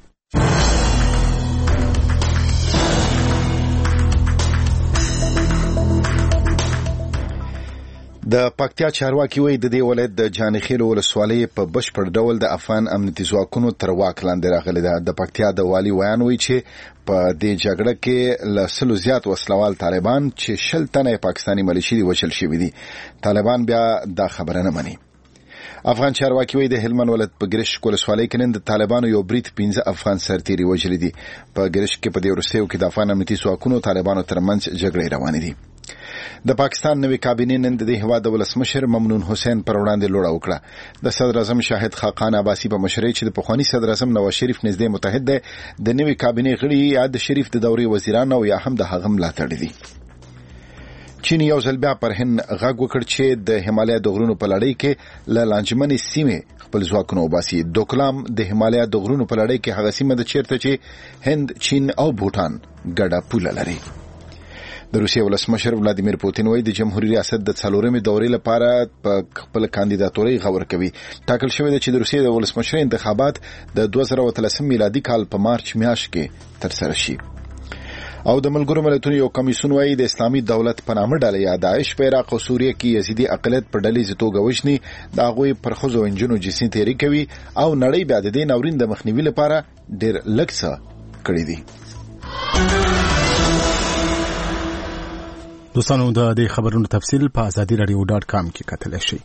د پکتیا چارواکي وایي د دې ولایت د جانخیل ولسوالۍ په بشپړ ډول د افغان امنیتي ځواکونو تر واک لاندې راغلي ده. د پکتیا د والي ویان وایي چې په دې جګړه کې له سلو زیات وسلوال طالبان چې شل تنه پاکستاني ملیشي دي وشل شوي دي. طالبان بیا دا خبره نه مني. افغان چارواکي وایي د هلمند ولایت په ګرش ولسوالۍ کې نن د طالبانو یو برید پنځه افغان سرتیري وژلي دي. په ګرش کې په دې وروستیو کې د افغان امنیتي ځواکونو طالبانو ترمنځ جګړې روانې دي. د پاکستان نوې کابینې نن د هیواد د ولسمشر ممنون حسین پر وړاندې لوړه وکړه. د صدر اعظم شاهد خاقان عباسي په مشرۍ چې د پخوانی صدر اعظم نواز شریف نږدې متحد دی د نوې کابینې غړي یا د شریف د دورې وزیران او یا هم د هغه ملاتړي دي. چین یو ځل بیا پر هند غږ وکړ چې د هیمالیا د غرونو په لړۍ کې له لانجمنې سیمې خپل ځواکونه وباسي. دوکلام د هیمالیا د غرونو په لړۍ کې هغه سیمه ده چیرته چې هند، چین او بوتان ګډه پوله لري. د روسیې ولسمشر ولادیمیر پوتین وایي د جمهوریت ریاست د څلورمې دورې لپاره په خپل کاندیداتوري غور کوي. ټاکل شوی دی چې د روسیې د ولسمشر انتخابات د دوه زره اتلسم میلادي کال په مارچ میاشت کې ترسره شي. او د ملګرو ملتونو یو کمیسیون وایي د اسلامي دولت په نامه ډله یا داعش په عراق او سوریه کې یزیدي اقلیت په ډلې توګه وژني، د هغوی پر ښځو او نجونو جنسي تیری کوي او نړۍ بیا د دې ناورین د مخنیوي لپاره ډېر لږ څه کړی دي. دوستانو د دې خبرونو تفصیل په آزادي رادیو ډاټ کام کې کتلی شئ.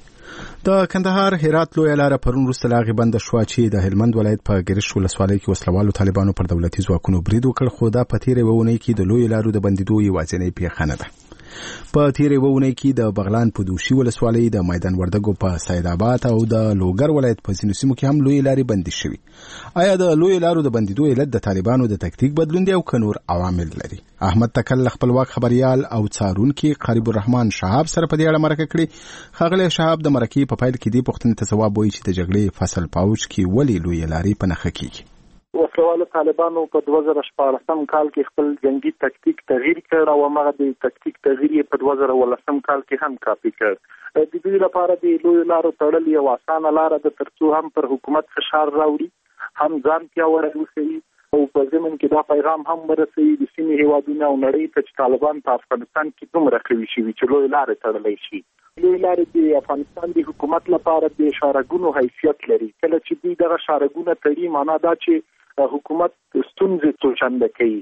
د کندهار هرات لویه لاره پرون وروسته له هغې بنده شوه چې د هلمند ولایت په ګرش ولسوالۍ کې وسلوالو طالبانو پر دولتي ځواکونو برید وکړ، خو دا په تېره یوه اونۍ کې د لویو لارو د بندېدو یوازینۍ پیښه نه ده. په تېره یوه اونۍ کې د بغلان په دوشي ولسوالۍ، د میدان وردګو په سید آباد او د لوګر ولایت په ځینو سیمو کې هم لویې لارې بندې شوي. آیا د لویو لارو د بندېدو علت د طالبانو د تکتیک بدلون دی او که نور عوامل لري؟ احمد تکل له خپلواک خبریال او څارونکي قریب الرحمن شهاب سره په دې اړه مرکه کړې. ښاغلی شهاب د مرکې په پیل کې دې پوښتنې ته ځواب وایي چې د جګړې فصل په اوج کې ولې لویې لارې په نښه کېږي. وسلوالو طالبانو په دوه زره شپاړسم کال کې خپل جنگي تکتیک تغییر کړ او هغه د تکتیک تغییر یې په دوه زره ولسم کال کې هم کاپي کړ. د دې لپاره د لویو لارو تړل یو اسانه لاره ده ترڅو هم پر حکومت فشار راوړي، هم ځان پیاوړی وښیي او په ضمن کې دا پیغام هم ورسوي د سیمې هیوادونو او نړۍ ته چې طالبان په افغانستان کې دومره قوي شوي چې لویې لارې تړلی شي. لویې لارې د افغانستان د حکومت لپاره د شارګونو حیثیت لري. کله چې دوی دغه شارګونه تړي معنا دا چې حکومت ستونزې توشنده کوي.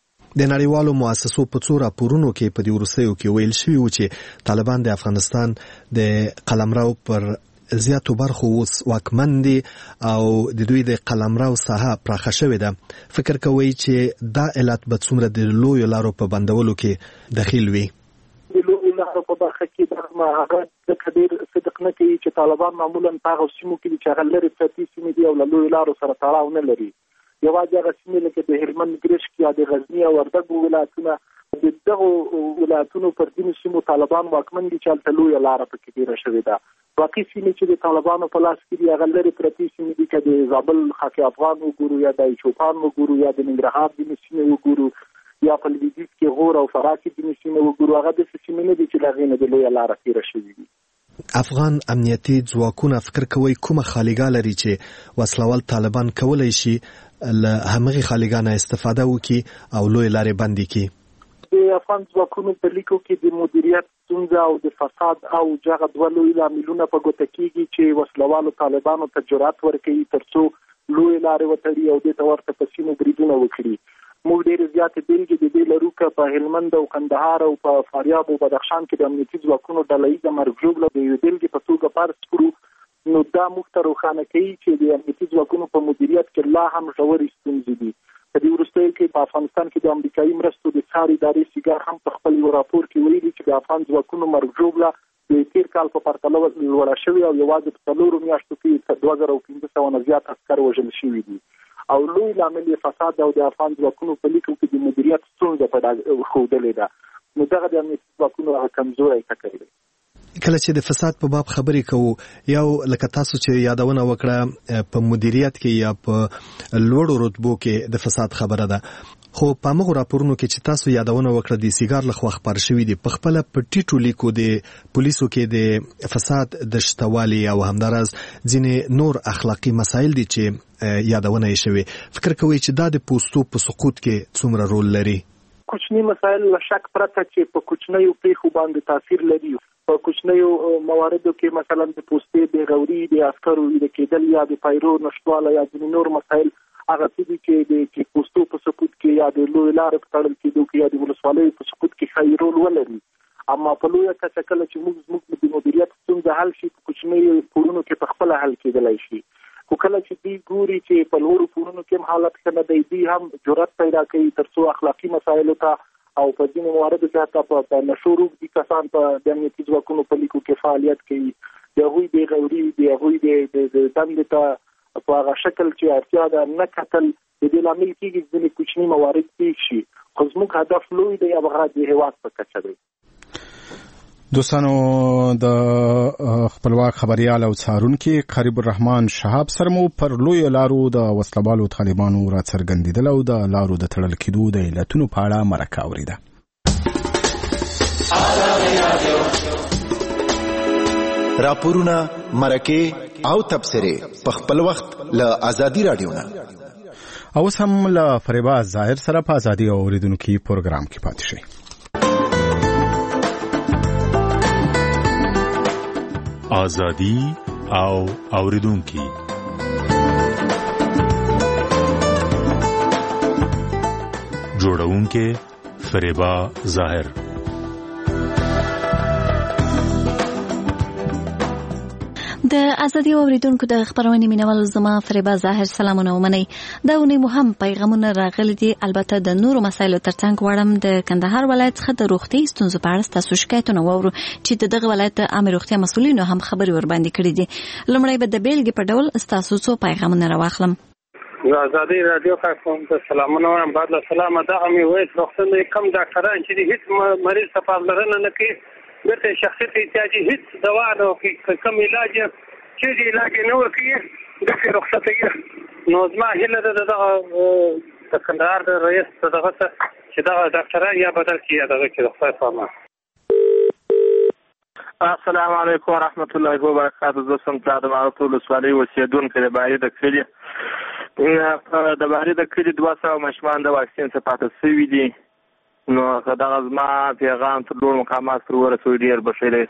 د نړیوالو مؤسسو په څو راپورونو کې په دې وروستیو کې ویل شوي و چې طالبان د افغانستان د قلمرو پر زیاتو برخو اوس واکمن دي او د دوی د قلمرو ساحه پراخه شوې ده. فکر کوئ چې دا علت به څومره د لویو لارو په بندولو کې دخیل وي؟ د لویو لارو په برخه کې دا هغه د کبیر صدق نه کوي چې طالبان معمولا په هغه سیمو کې چې هغه لري پرتې سیمې دي او له لویو لارو سره تړاو نه لري. یوازې هغه سیمې لکه د هلمند ګرشک یا د غزني او وردګو ولایتونه، د دغو ولایتونو پر ځینو سیمو طالبان واکمن دي چې هلته لویه لاره پکې تېره شوې ده. باقي سیمې چې د طالبانو په لاس کې دي هغه لرې پرتې سیمې دي، که د زابل خاک افغان وګورو یا د چوپان وګورو یا د ننګرهار ځینې سیمې وګورو یا په لویدیځ کې غور او فراه کې ځینې سیمې وګورو، هغه داسې سیمې نه دي چې له هغې نه د لویه لاره تېره شوې دي. افغان امنیتي ځواکونه فکر کوي کومه خالیګاه لري چې وسلوال طالبان کولی شي له همغې خالیګاه نه استفاده وکړي او لویې لارې بندې کړي؟ د افغان ځواکونو په لیکو کې د مدیریت ستونزه او د فساد او دغه دوه لوی لاملونه په ګوته کېږي چې وسلوالو طالبانو ته جرأت ورکوي ترڅو لویې لارې وتړي او دې ته ورته په سیمو بریدونه وکړي. موږ ډېرې زیاتې بېلګې د دې لرو که په هلمند او کندهار او په فاریاب او بدخشان کې د امنیتي ځواکونو ډله ییزه مرګ ژوبله د یوې بېلګې په توګه فرض کړو نو دا موږ ته روښانه کوي چې د امنیتي ځواکونو په مدیریت کې لا هم ژورې ستونزې دي. په دې وروستیو کې په افغانستان کې د امریکایي مرستو د څار ادارې سیګار هم په خپل یو راپور کې ویلي چې د افغان ځواکونو مرګ ژوبله د تیر کال په پرتله لوړه شوې او یوازې په څلورو میاشتو کې دوه زره پنځه سوه نه زیات عسکر وژل شوي دي او لوی لامل یې فساد او د افغان ځواکونو په لیکو کې د مدیریت ستونزه په ډاګه ښودلې ده. نو دغه د امنیتي ځواکونو هغه کمزوری ټکی دی. کله چې د فساد په باب خبرې کوو یو لکه تاسو چې یادونه وکړه په مدیریت کې یا په لوړو رتبو کې د فساد خبره ده، خو په موږ راپورونو کې چې تاسو یادونه وکړه د سیګار لخوا خبر شوې دي په خپل په ټیټو لیکو د پولیسو کې د فساد د شتوالي او همدارس ځینې نور اخلاقی مسایل دي چې یادونه یې شوې. فکر کوئ چې دا د پوستو په سقوط کې څومره رول لري؟ کوچني مسایل له شک پرته چې په کوچنیو پیښو باندې تاثیر لري. په کوچنیو مواردو کې مثلا د پوستې د غوري د عسکرو د کېدل یا د پایرو نشټواله یا د نور مسایل هغه څه کې د پوستو په سقوط کې یا د لوی لارې په تړل کېدو کې یا د ولسوالیو په سقوط کې ښه رول ولري. اما په لویه کچه کله چې موږ زموږ د مدیریت ستونزه حل شي په کوچنیو پورونو کې په خپله حل کېدلی شي. خو کله چې دوی ګوري چې په لوړو پورونو کې هم حالت ښه نه دی، دوی هم جرأت پیدا کوي تر څو اخلاقي مسایلو ته او په ځینو مواردو کې حتی په نشو روږدي کسان په د امنیتي ځواکونو په لیکو کې فعالیت کوي. د هغوی د غوري د هغوی د دندې ته په هغه شکل چې اړتیا ده نه کتل د دې لامل کېږي ځینې کوچني موارد پېښ شي. خو زموږ هدف لوی دی او هغه د هېواد په کچه دی. دوستانو د خپلواک خبريال او څارونکي قریب الرحمن شهاب سره مو پر لوی لارو د وسلوالو طالبانو را څرګندېدل او د لارو د تړل کېدو د علتونو په اړه مرکه اورېده. راپورونه، مرکه او تبصره په خپل وخت له ازادي رادیو نه. اوس هم له فریبا ظاهر سره په ازادي اوریدونکو پروګرام کې پاتې شئ. ازادي او اوریدونکي جوړونکي فریبا ظاهر. د ازادي اوریدونکو د خبرونه مینوال زما فریبا ظاهر سلامونه ومني. دا ونی مهم پیغامونه راغلي دي. البته د نورو مسایلو ترڅنګ وړم د کندهار ولایت څخه د روغتي ستونزو په اړه تاسو شکایتونه وورو چې دغه ولایت عام روغتي مسؤلینو هم خبري ور باندې کړې دي. لمړی به د بیلګې په ډول تاسو څو پیغامونه راوخلم. ازادي رادیو خاصم ته سلامونه وایم. بعد السلام دا امي وایي روغتي کم ډاکټران چې هیڅ مریض ته پاملرنه نه کوي، دغه شخصیت احتیاجي هیڅ دوا نه کوي، کم علاج چې دی علاج نه ورکوي دغه رخصت یې. نو زما هیله ده دغه د کندهار د رئیس دغه چې دغه ډاکټران یا بدل کړي دغه چې رخصت فرما. السلام علیکم ورحمت الله وبرکاته. زه سم د معروف ولسوالۍ اوسیدونکی د باري د کلي د باري د کلي دوه سوه ماشومان د واکسین څخه پاتې شوي دي. نو دغه زما پیغام تر لوړ مقامات پر ورسوي ډېر بخښلی.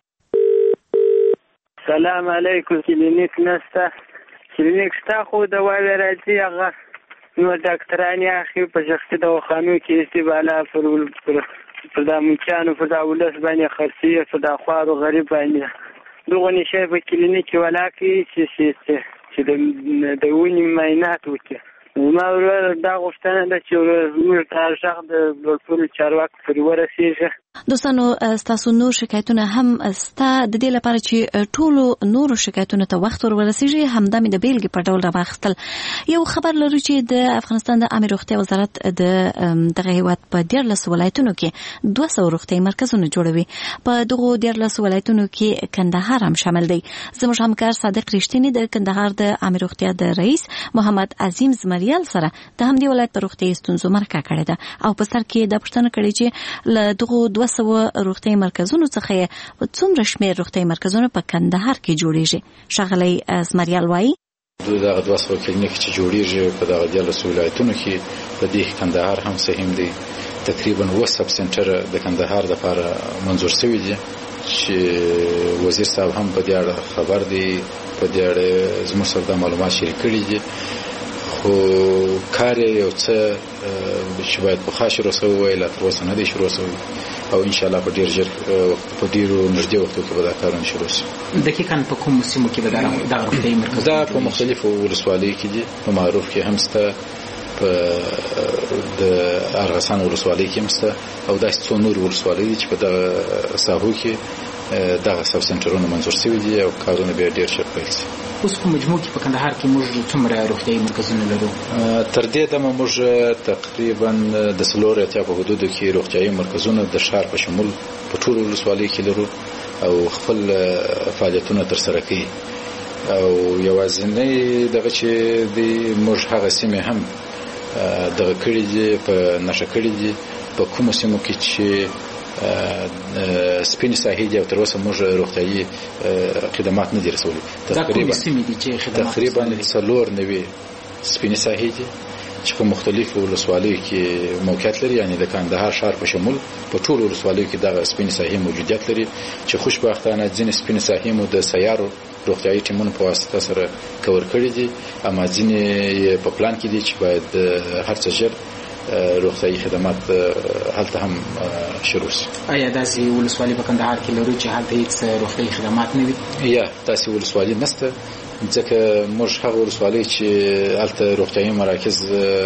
سلام علیکم. کلینیک نشته، کلینیک شته خو دواوې راځي هغه نو ډاکټران یې اخي په شخصي دواخانو کې استباله پر پر دا مچانو پر دا ولس باندې خرڅي پر دا خوارو غریب باندې دغه نشي په کلینیک ولاکې چې چې د ونی معاینات وکړي. ما ورور دا غوښتنه ده چې موږ ته شخص د ټول چارواکو پورې ورسېږي. دوستانو ستاسو نور شکایتونه هم ستا د دې لپاره چې ټولو نورو شکایتونو ته وخت ورسېږي همدا مې د بیلګې په ډول راواخیستل. یو خبر لرو چې د افغانستان د عامه روغتیا وزارت د دغه هیواد په دیارلسو ولایتونو کې دوه سوه روغتیایي مرکزونه جوړوي. په دغو دیارلسو ولایتونو کې کندهار هم شامل دی. زموږ همکار صادق رښتینی د کندهار د عامه روغتیا د رئیس محمد عظیم زمریال سره د همدې ولایت په روغتیایي ستونزو مرکه کړې ده او په سر کې د پوښتنه کړې چې له دغو دوه سوه روغتیایي مرکزونو څخه یې څومره شمېر روغتیایي مرکزونه په کندهار کې جوړیږي. ښاغلی زمریال وایي دغه دوه سوه کلینیک چې جوړیږي په دغه دیارلسو ولایتونو کې په دې کندهار هم سهم دی. تقریبا اووه سب سنټر د کندهار لپاره منظور شوي دي چې وزیر صاحب هم په دې اړه خبر دی، په دې اړه زموږ سره د معلومات شریک کړي دي. خو کار یو څه چې باید په خاص شروع شوی وای لا تر اوسه نه دی شروع شوی. او ان شاء الله په ډیر ژر په ډیرو نږدې وختو کې به دا کارونه شروع شي. دقیقاً په کوم سیمو کې به دا روغتیايي مرکز دا په مختلفو ولسوالیو کې دي. په معروف کې هم شته، په د ارغسان ولسوالۍ کې هم شته، او داسې څو نور ولسوالۍ دي چې په دغه ساحو کې دغه سب سنټرونه منظور شوي دي او کارونه بیا ډیر ژر پیل شي. اوس په مجموع کې په کندهار کې موږ څومره روغتیايي مرکزونه لرو؟ تر دې دمه موږ تقریبا د څلور اتیا په حدودو کې روغتیايي مرکزونه د ښار په شمول په ټولو ولسوالیو کې لرو او خپل فعالیتونه ترسره کوي. او یوازینی دغه چې د موږ هغه سیمې هم دغه کړي دي، په نشه کړي دي په کومو سیمو کې چې سپین ساحې دي او تر اوسه موږ روغتیايي خدمات نه دي رسولي. تقریبا تقریبا څلور نوي سپین ساحې دي چې په مختلفو ولسوالیو کې موقعیت لري، یعنی د کندهار ښار په شمول په ټولو ولسوالیو کې دغه سپین ساحې موجودیت لري چې خوشبختانه ځینې سپین ساحې مو د سیارو روغتیايي ټیمونو په واسطه سره کور کړي دي، اما ځینې په پلان کې دي چې باید هر څه ژر روغتیايي خدمات هلته هم شروع شي. آیا داسې ولسوالي په کندهار کې لرو چې هلته هیڅ روغتیايي خدمات نه وي؟ یا داسې ولسوالي نشته، ځکه موږ هغه ولسوالۍ چې هلته روغتیايي مراکز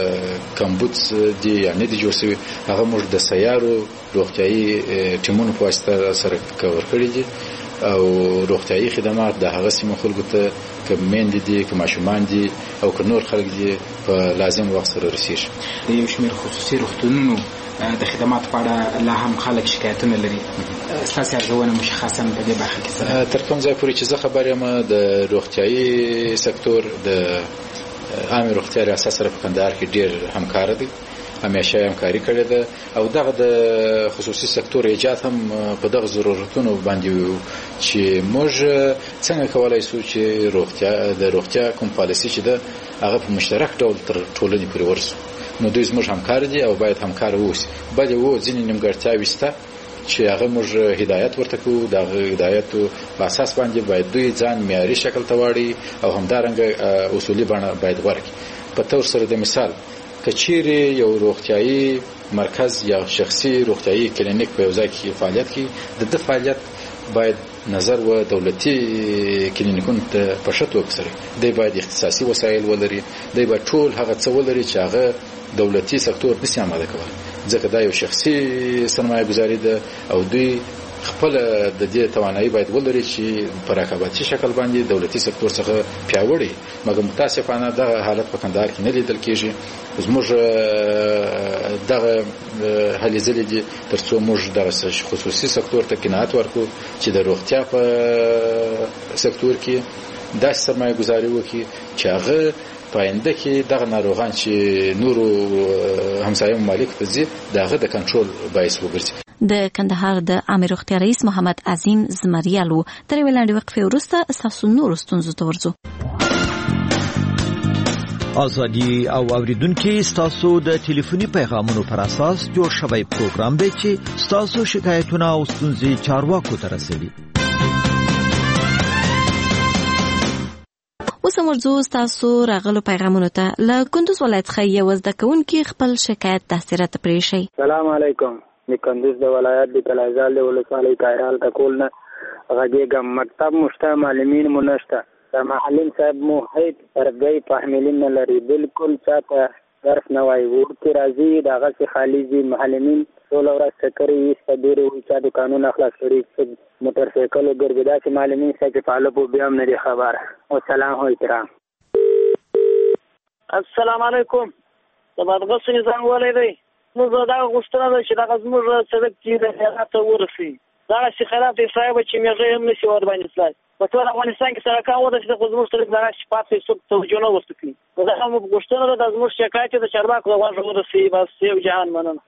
کمبود دي یا نه دي جوړ شوي، هغه موږ د سیارو روغتیايي ټیمونو په واسطه سره کور کړي دي او روغتیايي خدمات د هغه سیمو خلکو ته که میندې دي که ماشومان دي او که نور خلک دي په لازم وخت سره رسیږي. د یو شمېر خصوصي روغتونونو د خدماتو په اړه لا هم خلک شکایتونه لري. ستاسې ارزونه مشخصا په دې برخه کې څه؟ تر کوم ځای پورې چې زه خبر یم د روغتیايي سکتور د عامې روغتیا ریاست سره په کندهار کې ډېر همکاره دی، همیشه همکاري کړې ده او دغه د خصوصي سکتور ایجاد هم په دغه ضرورتونو باندې چې موږ څنګه کولای شو چې روغتیا د روغتیا کوم پالیسي چې ده هغه په مشترک ډول تر ټولنې پورې ورسو. نو دوی زموږ همکار دي او باید همکار واوسي. بلې و ځینې نیمګړتیاوې شته چې هغه موږ هدایت ورته کوو، د هغه هدایتو په اساس باندې باید دوی ځان معیاري شکل ته واړي او همدارنګه اصولي بڼه باید ورکړي. په طور سره د مثال که چیرې یو روغتیايي مرکز یا شخصي روغتیايي کلینیک په یو ځای کې فعالیت کوي، د ده فعالیت باید نظر و دولتي کلینیکونو ته په ښه توګه سره دی باید اختصاصي وسایل ولري، دی باید ټول هغه څه ولري چې هغه دولتي سکتور نشي آماده کولی، ځکه دا یو شخصي سرمایه گذاري ده او دوی خپل د دې توانایي باید ولري چې په رقابتي شکل باندې دولتي سکتور څخه پیاوړي. مګر متاسفانه دغه حالت په کندهار کې نه لیدل کېږي. زموږ دغه هلې ځلې دي تر څو موږ دغه خصوصي سکتور ته قناعت ورکړو چې د روغتیا په سکتور کې داسې سرمایه گذاري وکړي چې هغه په آینده کې دغه ناروغان چې نورو همسایه ممالکو ته ځي د هغه د کنټرول باعث وګرځي. د کندهار د عامې روغتیا رئیس محمد عظیم زمریال و. تر یوې لنډې وقفې وروسته ستاسو نورو ستونزو ته ورځو. ازادي او اوریدونکو ستاسو د ټلیفوني پیغامونو پر اساس جوړ شوی پروګرام دی چې ستاسو شکایتونه او ستونزې چارواکو ته رسوي. اوس مرزو ستاسو راغلو پیغامونو ته. له کندوز ولایت څخه یو زده کوونکی خپل شکایت تاسو راته پریښی. سلام علیکم. د کندوز د ولایت د کلازال د ولسوالۍ کایرال تکول نه غږیږم. مکتب مشته معلمین مو نشته. د معلم صاحب مو هیڅ تربیه فاهمین نه لري، بالکل چاته درس نه وایي. ورته راځي دغه څه خالی دي معلمین ټول ورځ سکري ایسته ډېرې وي چې د قانون اخلاص کړي موټر سایکل ګرځي داسې معلمین چې فعال په بیا هم نه دي خبره. والسلام او احترام. السلام علیکم. د بادغیس نظام ولې دی موږ دا غوښتنه ده چې دغه زموږ سړک چې د خیرات ته ورسي دا چې خیرات یې صاحب چې میغه هم نشي ور باندې تلای په ټول افغانستان کې سړکان ورته چې زموږ سړک دا چې پاتې څوک توجه نه ورسوي. دا هم غوښتنه ده د زموږ شکایت د چارواکو غوښتنه ورسي. بس یو جهان مننه.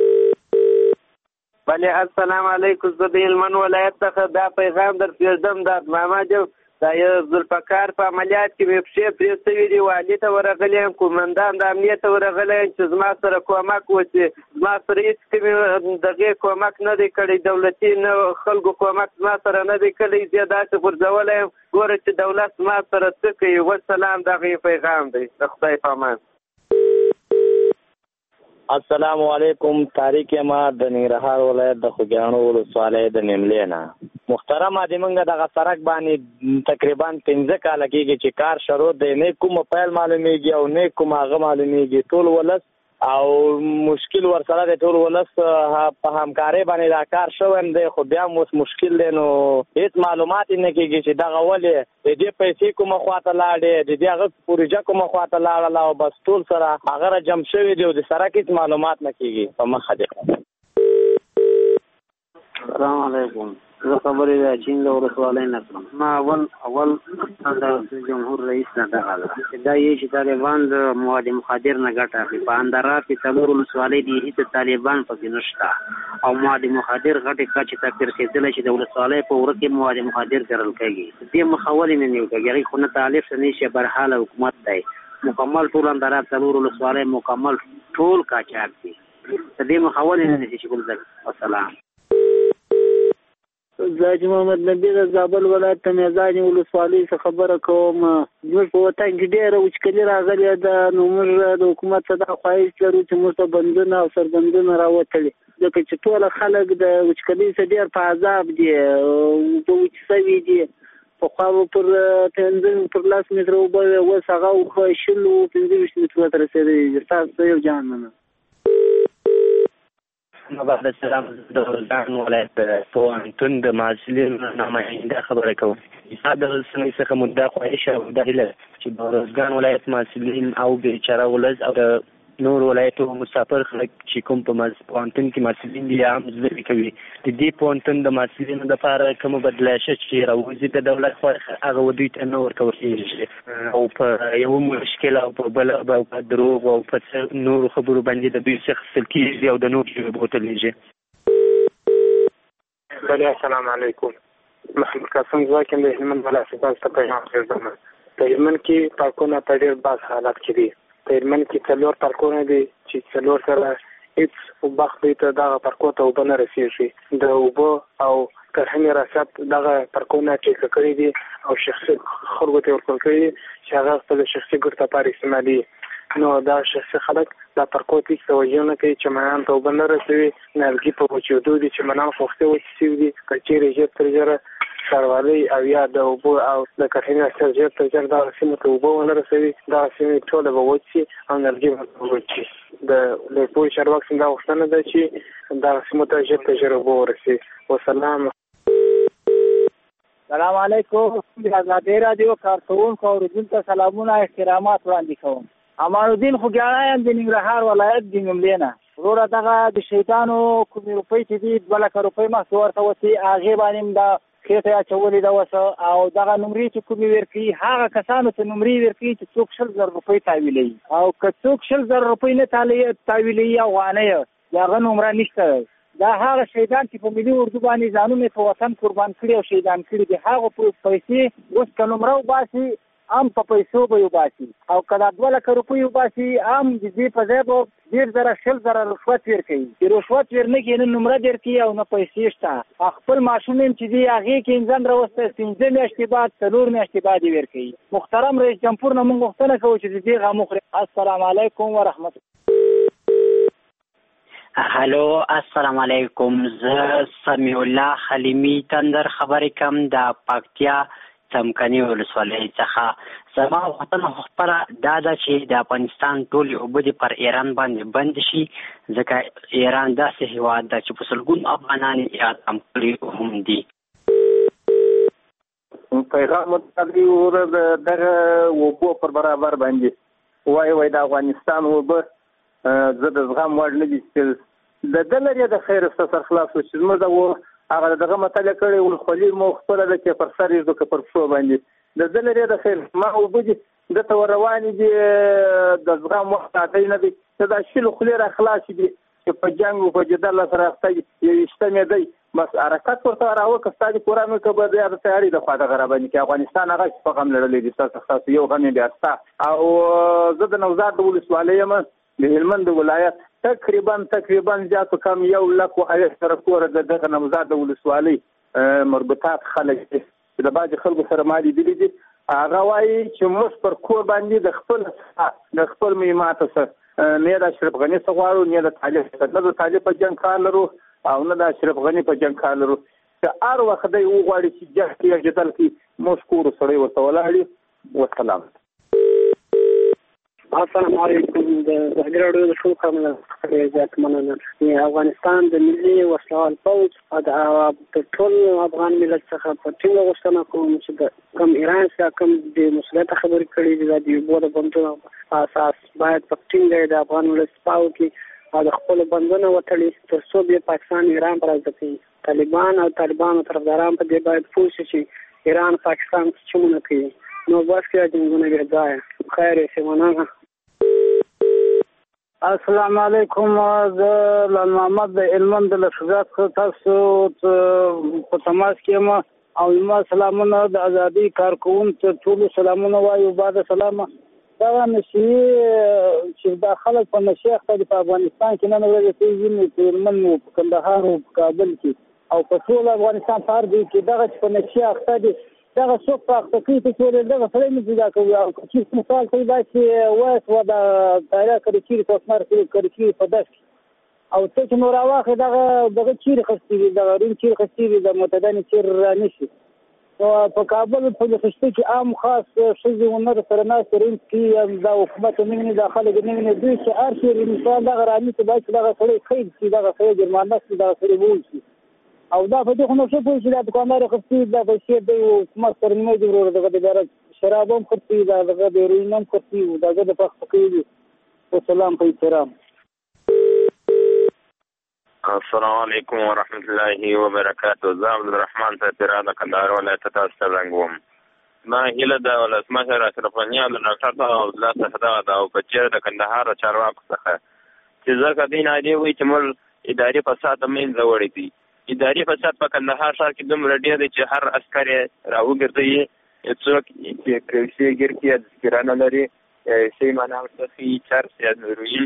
بله السلام علیکم. زه د هلمند ولایت څخه دا پیغام در پرېږدم. دا ماما جو دا یو ذوالفقار په عملیات کې مې پښې پرې شوي دي. والي ته ورغلی یم، قومندان د امنیت ته ورغلی یم چې زما سره کومک وشي. زما سره هېڅ کومې دغې کومک نه دی کړی، دولتي نه خلکو کومک زما سره نه دی کړی. زه داسې غورځولی یم ګوره چې دولت زما سره څه کوي. والسلام. دغه پیغام دی. د خدای په امان. السلام علیکم. طارق یم د ننګرهار ولایت د خوږیاڼو ولسوالۍ د نیملې نه. محترمه د موږ دغه سړک باندې تقریبا پنځه کاله کېږي چې کار شروع دی، نه کومه پیل معلومیږي او نه کومه هغه معلومیږي. ټول ولس او مشکل ورسره دی، ټول ولس په همکارۍ باندې دا کار شوی دی، خو بیا هم اوس مشکل دی. نو هېڅ معلومات یې نه کېږي چې دغه ولې د دې پیسې کومه خواته لاړې، د دې هغه پروژه کومه خواته لاړله او بس ټول سره هغه را جمع شوي دي او د سړک هېڅ معلومات نه کېږي. په مخه دی. السلام علیکم. زه خبرې د چین له ولسوالۍ نه کوم. ما اول اول د جمهور رئیس نه دغه ده چې دا یې چې طالبان د مواد مخدر نه ګټه اخلي. په اندراب کې څلور ولسوالۍ دي، هېڅ طالبان پکې نشته او مواد مخدر غټې کچې ته رسېدلی چې د ولسوالۍ په وره کې مواد مخدر کرل کېږي. دې مخه ولې نه نیول کېږي؟ هغې خو نه تالیف څه نه شي، برحاله حکومت دی مکمل. ټول اندراب څلور ولسوالۍ مکمل ټول قاچاق دي. د دې مخه ولې نه نیسي چې ګل زر وسلام. زاجي محمد نبی د زابل ولایت د میزانې ولسوالۍ څخه خبره کوم. زموږ په وطن کې ډېره وچکلي راغلې ده، نو موږ د حکومت څخه دا خواهش لرو چې موږ ته بندونه او سربندونه راوتلي، ځکه چې ټوله خلک د وچکلۍ څخه ډېر په عذاب دي، اوبه وچې سوي دي. پخوا به پر پنځه پر لس متره اوبه وې، اوس هغه اوبه شلو پنځه ویشت مترو ته رسېدلي دي. ستاسو یو جان مننه. بعد السلام د ارزګان ولایت پوهنتون د محصلینو نماینده خبره کوم. دا د رسنۍ څخه مدعا خواهش او دا هیله چې د ارزګان ولایت محصلین او بیچاره ولس او د نور ولایتو مسافر خلک چې کوم په پوهنتون کې محصلین دي هم زده کوي، د دې پوهنتون د محصلینو دپاره کومه بدلایشه چې راوځي د دولت خوا هغه دوی ته نه ورکول کېږي او په یو مشکل او په بل او په دروغ او په نورو خبرو باندې د دوی څخه اخیستل کېږي او د نورو ژبې بوتلیږي. بله السلام علیکم. محمد قاسم ځواک یم د هلمند ولایت څخه پیغام پرېږدم. په هلمند کې پارکونه په ډېر بد حالت کې دي. په هلمند کې څلور پارکونه دي چې څلور سره هېڅ وخت دوی ته دغه پارکو ته اوبه نه رسېږي. د اوبه او کرهنې ریاست دغه پارکونه ټیکه کړي دي او شخصي خلکو ته ورکول کړي دي چې هغه خپل شخصي ګټو لپاره استعمالوي. نو دا شخصي خلک دا پارکو ته هېڅ توجه نه کوي، چمنان ته اوبه نه رسوي، نیالګي په وچېدو دي، چمنان پوښتې وچې شوي دي. که چېرې ژر تر ژره ښاروالۍ او یا د اوبو او د کرهنې ریاست ژر تر ژره دغه سیمو ته اوبه ونه رسوي، دغه سیمې ټوله به وچ شي او نیالګي به وچ شي. د لوی چارواکو څخه دا غوښتنه ده چې دغه سیمو ته ژر تر ژره اوبه ورسوي. وسلام. سلام علیکم. د ازادۍ راډیو کارکوونکو او اورېدونکو ته سلامونه احترامات وړاندې کوم. امان الدین خوږیاڼی یم د ننګرهار ولایت د نیملې نه. وروره دغه د شیطانو کومې روپۍ چې دي دوه لکه روپۍ مخکې ورته وسي، هغې باندې هم دا خېټه اچولې ده وسه او دغه نمرې چې کومې ورکوي هغه کسانو ته نمرې ورکوي چې څوک شل زره روپۍ تحویلوي، او که څوک شل زره روپۍ نه تحویلوي افغانۍ د هغه نمره نشته. دا هغه شهیدان چې په ملي اردو باندې ځانونه په وطن قربان کړي او شهیدان کړي دي، هغه پیسې اوس که نمره وباسي هم په پیسو به یې وباسي، او که دا دوه لکه روپۍ وباسي هم د دې په ځای به ډېر زره شل زره رشوت ورکوي. چې رشوت ور نه کړي نه نمره درکوي او نه پیسې شته. خپل ماشوم هم چې دی هغې کې انځان راوسته پنځه میاشتې بعد څلور میاشتې بعد یې ورکوي. محترم رئیس جمهور نه موږ غوښتنه کوو چې د دې غم وخوري. السلام علیکم ورحمت الله. هلو السلام علیکم. زه سمیع الله حلیمي تندر خبرې کوم د پکتیا څمکني ولسوالۍ څخه. زما غوښتنه خپله دا ده چې د افغانستان ټولې اوبه دې پر ایران باندې بند شي، ځکه ایران داسې هېواد ده چې په سلګونو افغانان یې اعدام کړي هم دي. پیغام متقابلي وره د دغه اوبو پر برابر باندې وایي وایي د افغانستان اوبه زه د زغم وړ نه دي چې د ده لرې د خیر سر خلاص و چې زموږ د هغه دغه مطالعه کړې ولخولي مو خپله ده چې پر سر یې که پر پښو باندې د ده لرې د خیر ما اوبه دي ده ته ور روانې دي د زغم وخت عادی نه دی چې دا شلو خولې را خلاصې دي چې په جنګ و په جدل سره اخته یو ویشتم یې دی بس حرکت ورته راوکړه ستا دې پوره مې که به بیا د تیاري د خوا دغه راباندې کې افغانستان هغه چې په غم لړلی دي ستاسو ستاسو یو غم یې بیا ستا. او زه د نوزاد د ولسوالۍ یم د هلمند ولایت تقریبا تقریبا زیاتو کم یو لک و اویا سره کوره د دغه نوزاد د ولسوالۍ مربوطات خلک دي چې د بعضې خلکو سره ما لیدلي دي. هغه وایي چې موږ پر کور باندې د خپل د خپل مهماتو سره نه د اشرف غني څخه غواړو نه د طالب نه د طالب په جنګ کار لرو او نه د اشرف غني په جنګ کار لرو چې هر وخت دی وغواړي چې جنګ کې جدل کې مشکور سړی ورته ولاړي والسلام. السلام علیکم. د ازادي راډیو د شو کومه ډېر زیات مننه. افغانستان د ملي وسلوال پوځ د ټول افغان ملت څخه په ټینګه غوښتنه کوم چې کوم ایران څخه کوم د مسؤلیت خبرې کړې دي د یو بل بندونو اساس باید په ټینګه د افغان ولس پاو کې او د خپل بندونو وټړي تر څو به پاکستان ایران پر ځکه طالبان او طالبانو طرفداران په دې باید پوه شي چې ایران پاکستان څه مونږ کوي نو بس کې جنګونه به ځای خیر شي مننه. السلام علیکم. زه لال محمد د علمند د لښکرګاه څخه تاسو په تماس کې یم او ما سلامونه د ازادي کارکوونکو ټولو سلامونه وایو. بعد سلامه دا نشي چې دا خلک په نشي اخته په افغانستان کې نن ورځ تیزین په علمند او په کندهار او په کابل کې او په ټول افغانستان په هر ځای کې دغه په نشي اخته دي دغه څوک په اخته کې ته ټول دغه سره نه پیدا کوي او چې مثال کوي دا چې وایس و دا دایره کړي چې په اسمر کې کړي چې په داس او ته چې نور واخې دغه دغه چیر خستې دغه رین چیر خستې د متدان چیر نشي او په کابل په خشته کې عام خاص شذ ونر سره ناس رین کې دا حکومت نه داخله نه نه دوی چې ارشي مثال دغه رامي ته باید دغه سره خیر چې دغه سره جرمانه چې دغه سره وول او دا په دې خو نو څه پوه چې د دکاندار خپل د پیسې د حکومت سره نه دی ورور دغه د شرابم خپل دغه د روینم خپل دغه د پخ کوي. والسلام په احترام. السلام علیکم ورحمت الله وبرکاته. زه عبدالرحمن صاحب د کندهار ولایت تاسو ته رنګوم. ما هیله د ولسمشر اشرف غني له ډاکټر ته او د صحدا او بچیر د کندهار چارواکو څخه چې ځکه دین عادي وي چې مل اداري فساد مين زوړې دي. اداري فساد په کندهار ښار کې دومره ډېر دی چې هر عسکر راوګرځي څوک چې پریوسي ګر کې ذکرانه لري شي معنا ورته چرس یا روین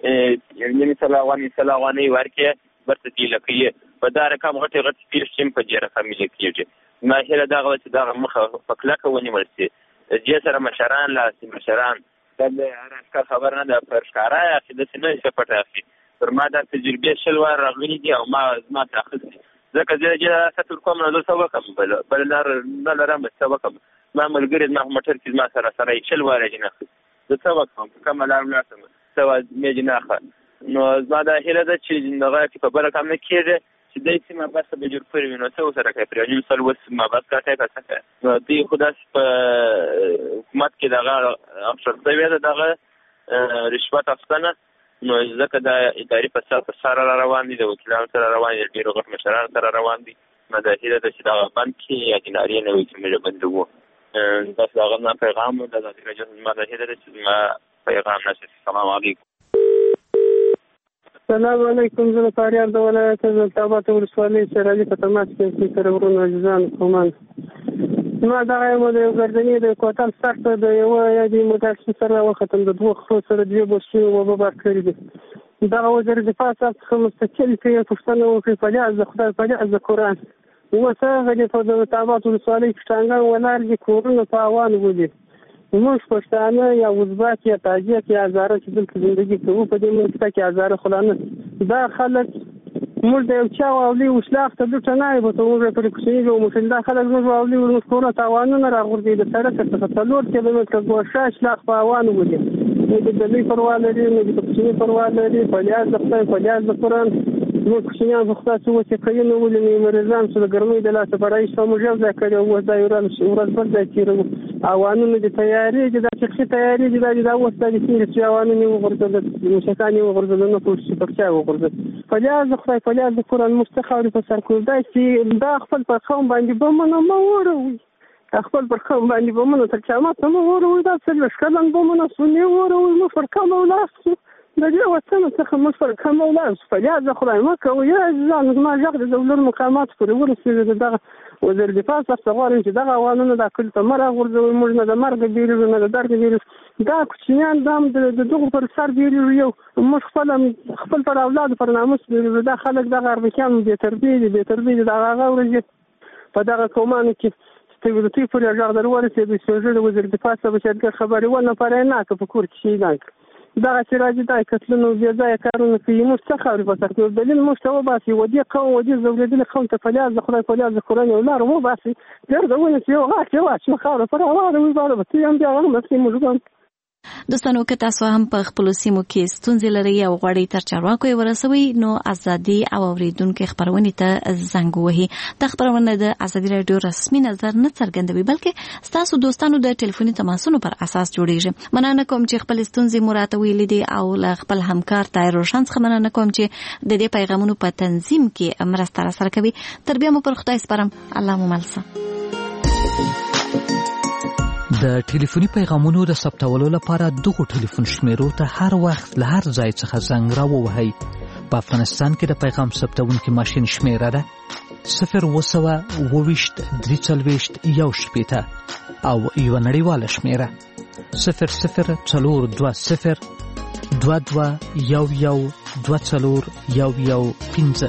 یعنی سلاوانی سلاوانی ورکه برته دی لکه په دا رقم غټي غټي پیر شم په جره فامیل کېږي. ما هله دا غوښته دا مخه فکلکه ونی مرسي چې سره مشران لا مشران د هر عسکر خبر نه د پرشکارا چې د سینې څخه پټه پر ما دا تجربه شلوار راغلي دي او ما ما تاخذ ځکه چې ستور کوم نه زه وکم بل بل نار نه لرم څه وکم ما ملګری ما موټر کې ما سره سره شلوار جنخ زه څه وکم کوم لار لاسم سوا مې جنخ نو زما دا هله ده چې نغه کې په بل کم نه کېږي چې دای چې ما بس به جوړ کړی نو څه سره کوي پرې نیم سل وس ما بس کاټه کاټه نو دی خدای په حکومت کې دغه افسر دی دغه رشوت افسانه نو ځکه دا اداري فساد سره روان دي د وکیلانو سره روان دي ډیرو غټ مشران سره روان دي ما دا هیله ده چې دا بند کې یا جناري نه وي چې موږ بندوو بس دا غو پیغام د ذکر جن ما دا هیله ده چې ما پیغام نشي. السلام علیکم. السلام علیکم. زه فاریاب د ولایت زلتابات ولسوالۍ سرالي په تماس کې سره ورونو عزیزان کومان ما دا یو د ګردنی د کوتل سخت د یو یا د موټر سره وختم د دوه خو سره دی بوشي او به بار کړی دي دا وزیر دفاع څخه مستقل کې پښتنو کې په لحاظ د خدای په لحاظ د قرآن وسه د زلتابات ولسوالۍ څنګه ولر د کورونو په اوان ودی موږ پښتانه یا ازبک یا تاجک یا هزاره چې دلته ژوندۍ کوو په دې ملک کې هزاره خلانه دا خلک موږ د یو چا واولي وشلاخ ته د ټنای په توګه پر کوشي او مشل دا خلک موږ واولي ورکوونه تاوانونه راغورځي د سړک څخه څلور کیلومتره ګوښه شلاخ په اوان ودی نو د دې پروا لري نو د کوشي پروا لري په لیاز د خپل په لیاز د قرآن نو کوشي په خاص څه کوي نو ولې مرزان چې د ګرمۍ د لاسه برای شو موږ ځکه کړو و دا یو ورځ ورځ بل ځای کېرو اوانونه د تیاری د چې تیاری د دا وسته د چې اوانونه وګرځول مشکانې وګرځول نو کوشي په چا وګرځول په لیاز خدای په لیاز د قرآن مستخاوري په سر کول دا چې دا خپل په قوم باندې بمنه ما وروي خپل پر قوم باندې بمنه تر قیامت ما وروي دا څه لشکلن بمنه سني وروي مو پر کوم ولاس د دې وطن څخه مو پر کوم ولاس په لیاز خدای ما کوي یا ځان ما ځغ د دولت مقامات پر ورسېږي دغه وزیر دفاع څخه غواړي چې دغه اوانونه د کل ته مرغ ورځوي موږ نه د مرګ بیرو نه د درد بیرو دا کوچنیان دام د دغه پر سر بیرو یو موږ خپل خپل پر اولاد پر ناموس بیرو دا خلک د غربکان به تربیه به تربیه د هغه ورځ په دغه کومانو کې ستویلتی پر یو ځای درورسې د سوژل وزیر دفاع څخه چې خبري ونه پرې نه که په کور کې شي نه دغه چې راځي دا کتلونو بیا ځای کارونه کوي موږ څه خبرې په سر کوو دلیل موږ ته وباسي و دې قوم و دې زولېدلي قوم ته فلیاز د خدای فلیاز د قرآن یو لار وباسي ډېر د ونیسي یو غاښ یې واچوي خاوره پر هواره ویباله به ته هم بیا هغه مسلې موږ دوستانو که تاسو هم په خپلو سیمو کې ستونزې لرئ او غواړئ تر چارواکو یې ورسوئ نو ازادي او اورېدونکو خپرونې ته زنګ ووهئ. دا خپرونه د ازادي راډیو رسمي نظر نه څرګندوي بلکې ستاسو دوستانو د ټلیفوني تماسونو پر اساس جوړیږي. مننه کوم چې خپل ستونزې مو راته ویلې دي او له خپل همکار طاهر روشن څخه مننه کوم چې د دې پیغامونو په تنظیم کې مرسته راسره کوي. تر بیا مو پر خدای سپارم. الله مو ملسه. د ټلیفوني پیغامونو د ثبتولو لپاره دغه ټلیفون شمیرو ته هر وخت له هر ځای څخه زنګ راووهئ. په افغانستان کې د پیغام ثبتونکي ماشین شمیره ده صفر اوه سوه اوه ویشت درې څلوېښت یو شپېته او یوه نړیواله شمیره صفر صفر څلور دوه صفر دوه دوه یو یو دوه څلور یو یو پنځه.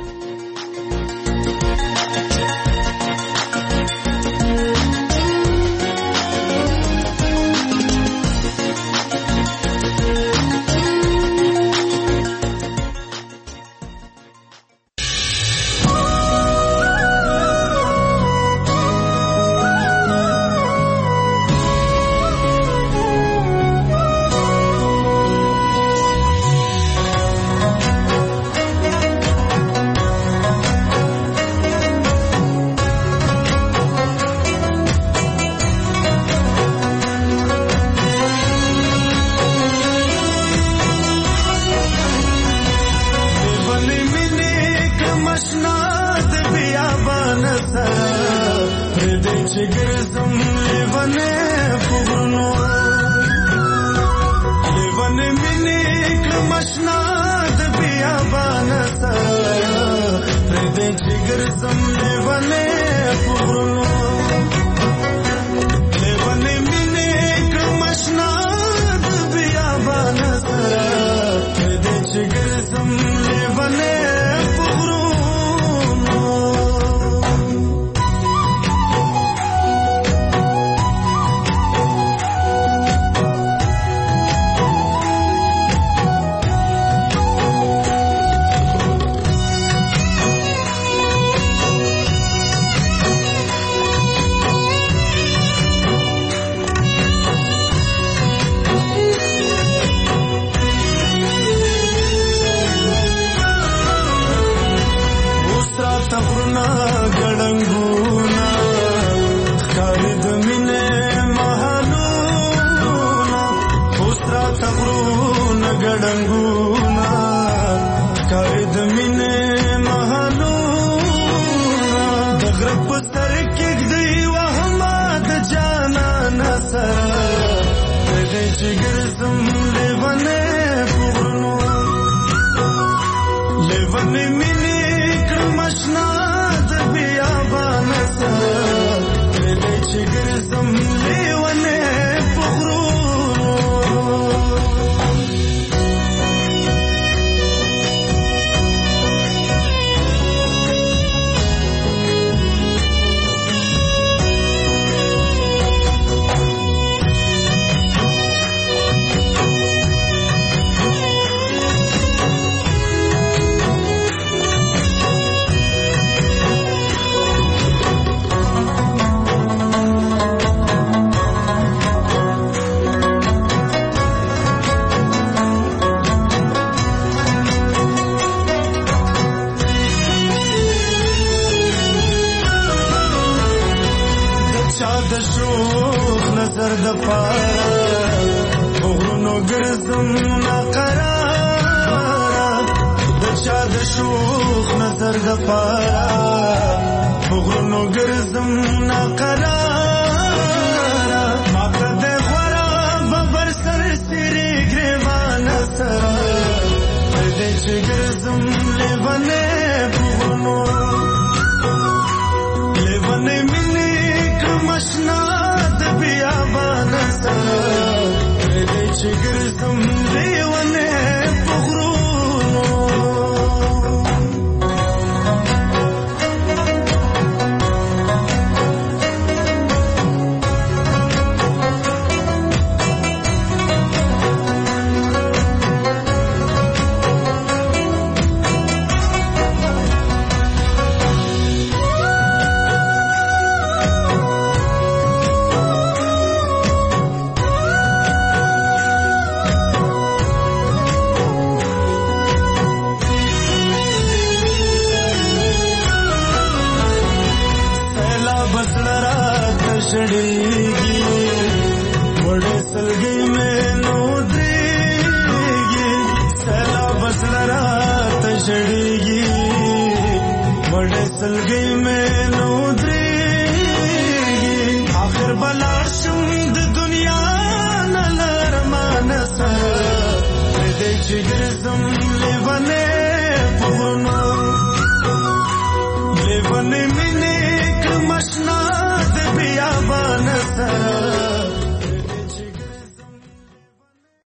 سلګي مې